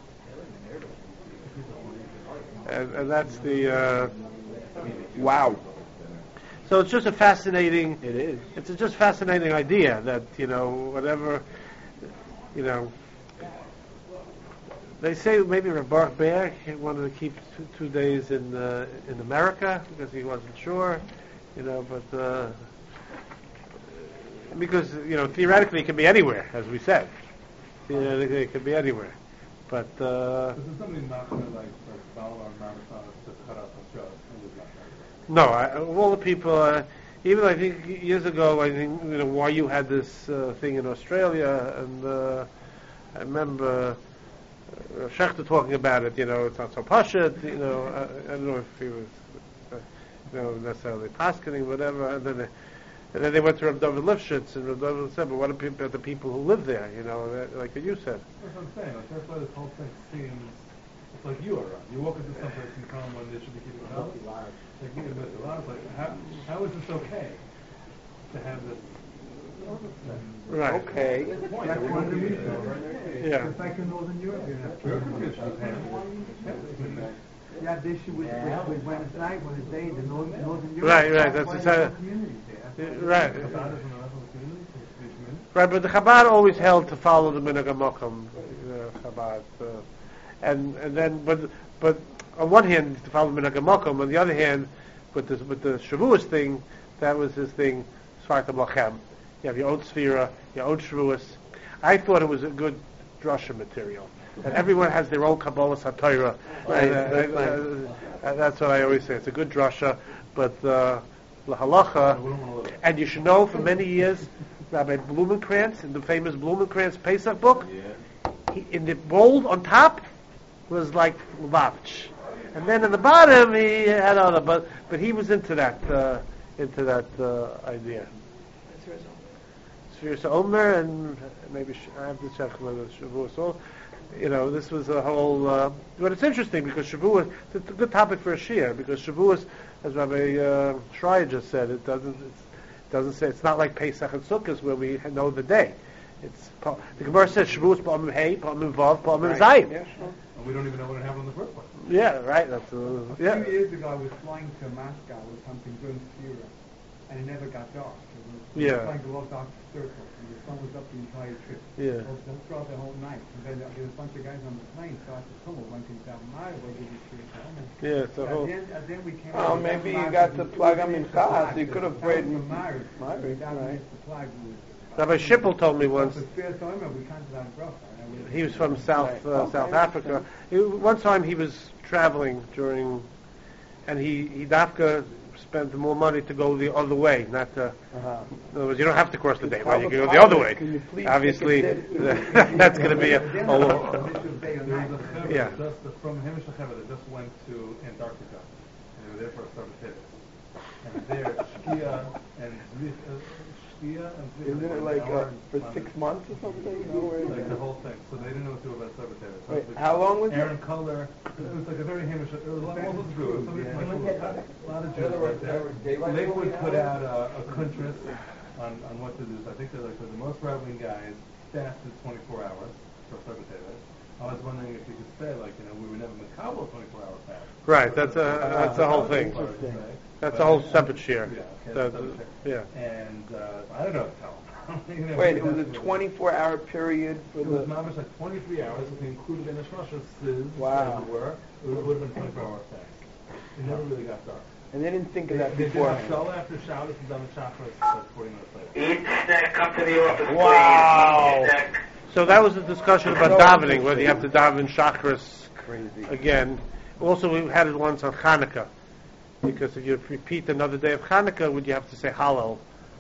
And that's the. Wow. So it's just a fascinating. It is. It's just a fascinating idea that whatever, they say maybe Rav Baruch Berg wanted to keep 2 days in America because he wasn't sure, but because theoretically it can be anywhere, as we said. Theoretically it could be anywhere, but. Is somebody not going to like follow our Mama's to cut out the show? No, of all the people, even I think years ago, I think why you had this thing in Australia, and I remember Schechter talking about it. It's not so pashut. I don't know if he was necessarily paskening, whatever. And then they went to Rav David Lifshitz, and Rav David said, "But what about the people who live there?" Like what you said. That's what I'm saying. That's why this whole thing seems. It's like you are around. You walk into some place and tell them when they should be keeping house. Like you admit a lot. Like how is this okay to have this? Right. Okay. That's one of the reasons. Yeah. It's like in Northern Europe, you know. You have the issue with when it's night, when it's day, the Northern Europe. Right. That's the right. Right, but the Chabad always held to follow the Minhag HaMakom, Chabad, and then but on one hand to follow the Minhag HaMakom, on the other hand, with the Shavuos thing, that was his thing, Svarta Lachem. You have your own Sfira, your own Shavuos. I thought it was a good drasha material, and everyone has their own Kabbalah Satira. That's what I always say. It's a good drasha, but the halacha, and you should know for many years, Rabbi Blumenkrantz, in the famous Blumenkrantz Pesach book, in the bold on top was like Lubavitch, and then in the bottom he had other, but he was into that idea. Sfiras Omer, and maybe I have to check whether Shavuos all. This was a whole. But it's interesting because Shavuos. It's a good topic for a shiur because Shavuos, as Rabbi Schreier just said, it doesn't say it's not like Pesach and Sukkot where we know the day. It's the Gemara says Shavuos Pa'amim Hey, Pa'amim Vav, Pa'amim Zayin. And we don't even know when it happened in the first place. Yeah, right. That's A few years ago, I was flying to Moscow with something during Sfira, and it never got dark. We were flying below dark circle, and the sun was up the entire trip. Yeah. Throughout the whole night. And then there was a bunch of guys on the plane, so I said, "Come on, one thing down my way, give you Yeah, it's a whole. Then we came Oh, maybe you got the plug on Minchas. You could have prayed in Ma'ariv. right. Rabbi Shippel told me once. We counted on broth. He was from South Africa. One time he was traveling during, and he dafka spent more money to go the other way, not to. In other words, you don't have to cross the day, right? You can go the other way. Obviously, that's going to be a yeah. From Hamish Lacheva, they just went to Antarctica, and they were there for a summer. And there, Shkia and Isn't it like for 6 months or something? Like the whole thing. So they didn't know what to do about Sabbath. Wait, how long was Aaron Color. It was like a very Hamish. It was a lot of Jews. A lot of Jews right there. They would put out a contrast on what to do. So I think they're like the most traveling guys fasted 24 hours for Sabbath. I was wondering if you could say, we were never Makabel 24-hour fast. Right, that's the whole thing. That's a whole separate shiur. Yeah. And I don't know how. Wait, it was a 24-hour period for it was almost like 23 hours if we included in the Shloshah Siz. Wow. It would have been 24-hour fast. It never really got dark. And they didn't think of that They before. did a show after Shabbos and done the chakras 40 minutes later. Eat snack, come to the office, please. Wow. Eat snack. So that was a discussion about davening, whether you have to daven chakras again. Also, we had it once on Hanukkah, because if you repeat another day of Hanukkah, would you have to say Hallel?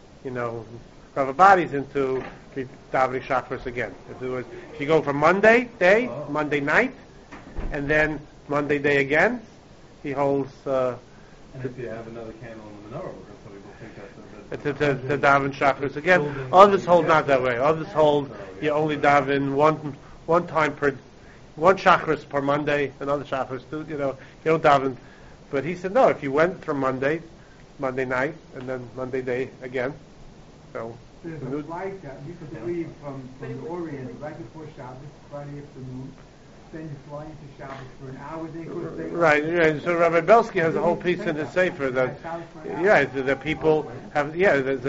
Rav Abadi's into davening chakras again. If you go from Monday night, and then Monday day again, he holds. And if you have another candle in the menorah, because some people think that's to daven chakras again. Others hold not that way. Others hold you only daven one time per one chakras per Monday, another chakras. You don't daven. But he said no. If you went from Monday night, and then Monday day again. So there's a flight that you could leave from the Orient right before Shabbos, Friday afternoon. Then you fly into Shabbos for an hour. They could stay. Right. So Rabbi Belsky has a whole piece in his sefer that that people have. There's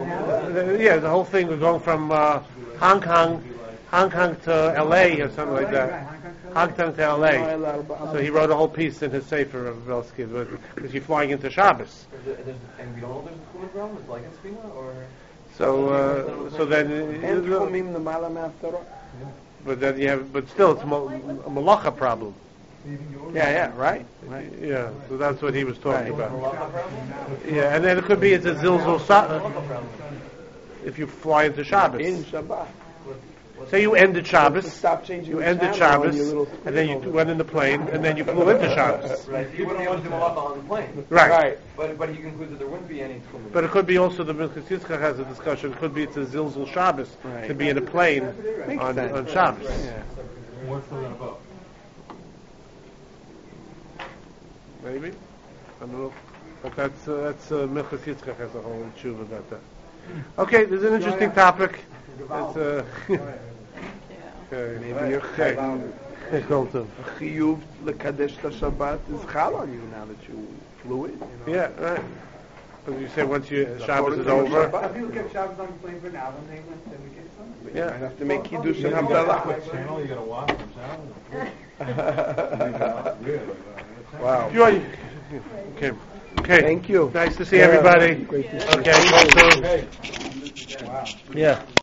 the whole thing. We're going from Hong Kong to L.A. or something like that. Hong Kong to L.A. So he wrote a whole piece in his sefer, Rabbi Belsky, because you're flying into Shabbos. And we don't know there's a cooling problem? It's like in Spina, or? So then. And the Malam after. But then but still, it's a malacha problem. saving yours. Yeah, right. Yeah, so that's what he was talking Right. about. Yeah, and then it could be it's a zilzul if you fly into Shabbos. In Shabbat. Say you ended Shabbos, Stop changing you the ended channel on Shabbos, your little and then you screen. went in the plane, and then you flew into Shabbos. Right. You wouldn't want to go up on the plane. Right. But he concludes that there wouldn't be any Tchumen. But it could be also the Minchas Yitzchak has a discussion. It could be it's a zilzul Shabbos Right. to be in a plane Makes on sense. Shabbos. Yeah. More so than a boat. Maybe. I don't know. But that's Minchas Yitzchak has a whole tshuva about that. Okay, there's an interesting topic. It's Yeah. okay. Maybe you're Okay. Gold tov. Chiyuv lekadesh ta Shabbat is chal on you now that you flew it. You know? Yeah, right. Because you say once Shabbos according is to over. Shabbat. If people kept Shabbos on the plane for now, then we get some. Yeah. I have to make kiddush and You got a quick Havdalah. channel, you got to watch from channel. Really? Wow. You are- Okay. Okay. Thank you. Nice to see everybody. Great to see you. Okay. So, Hey. yeah.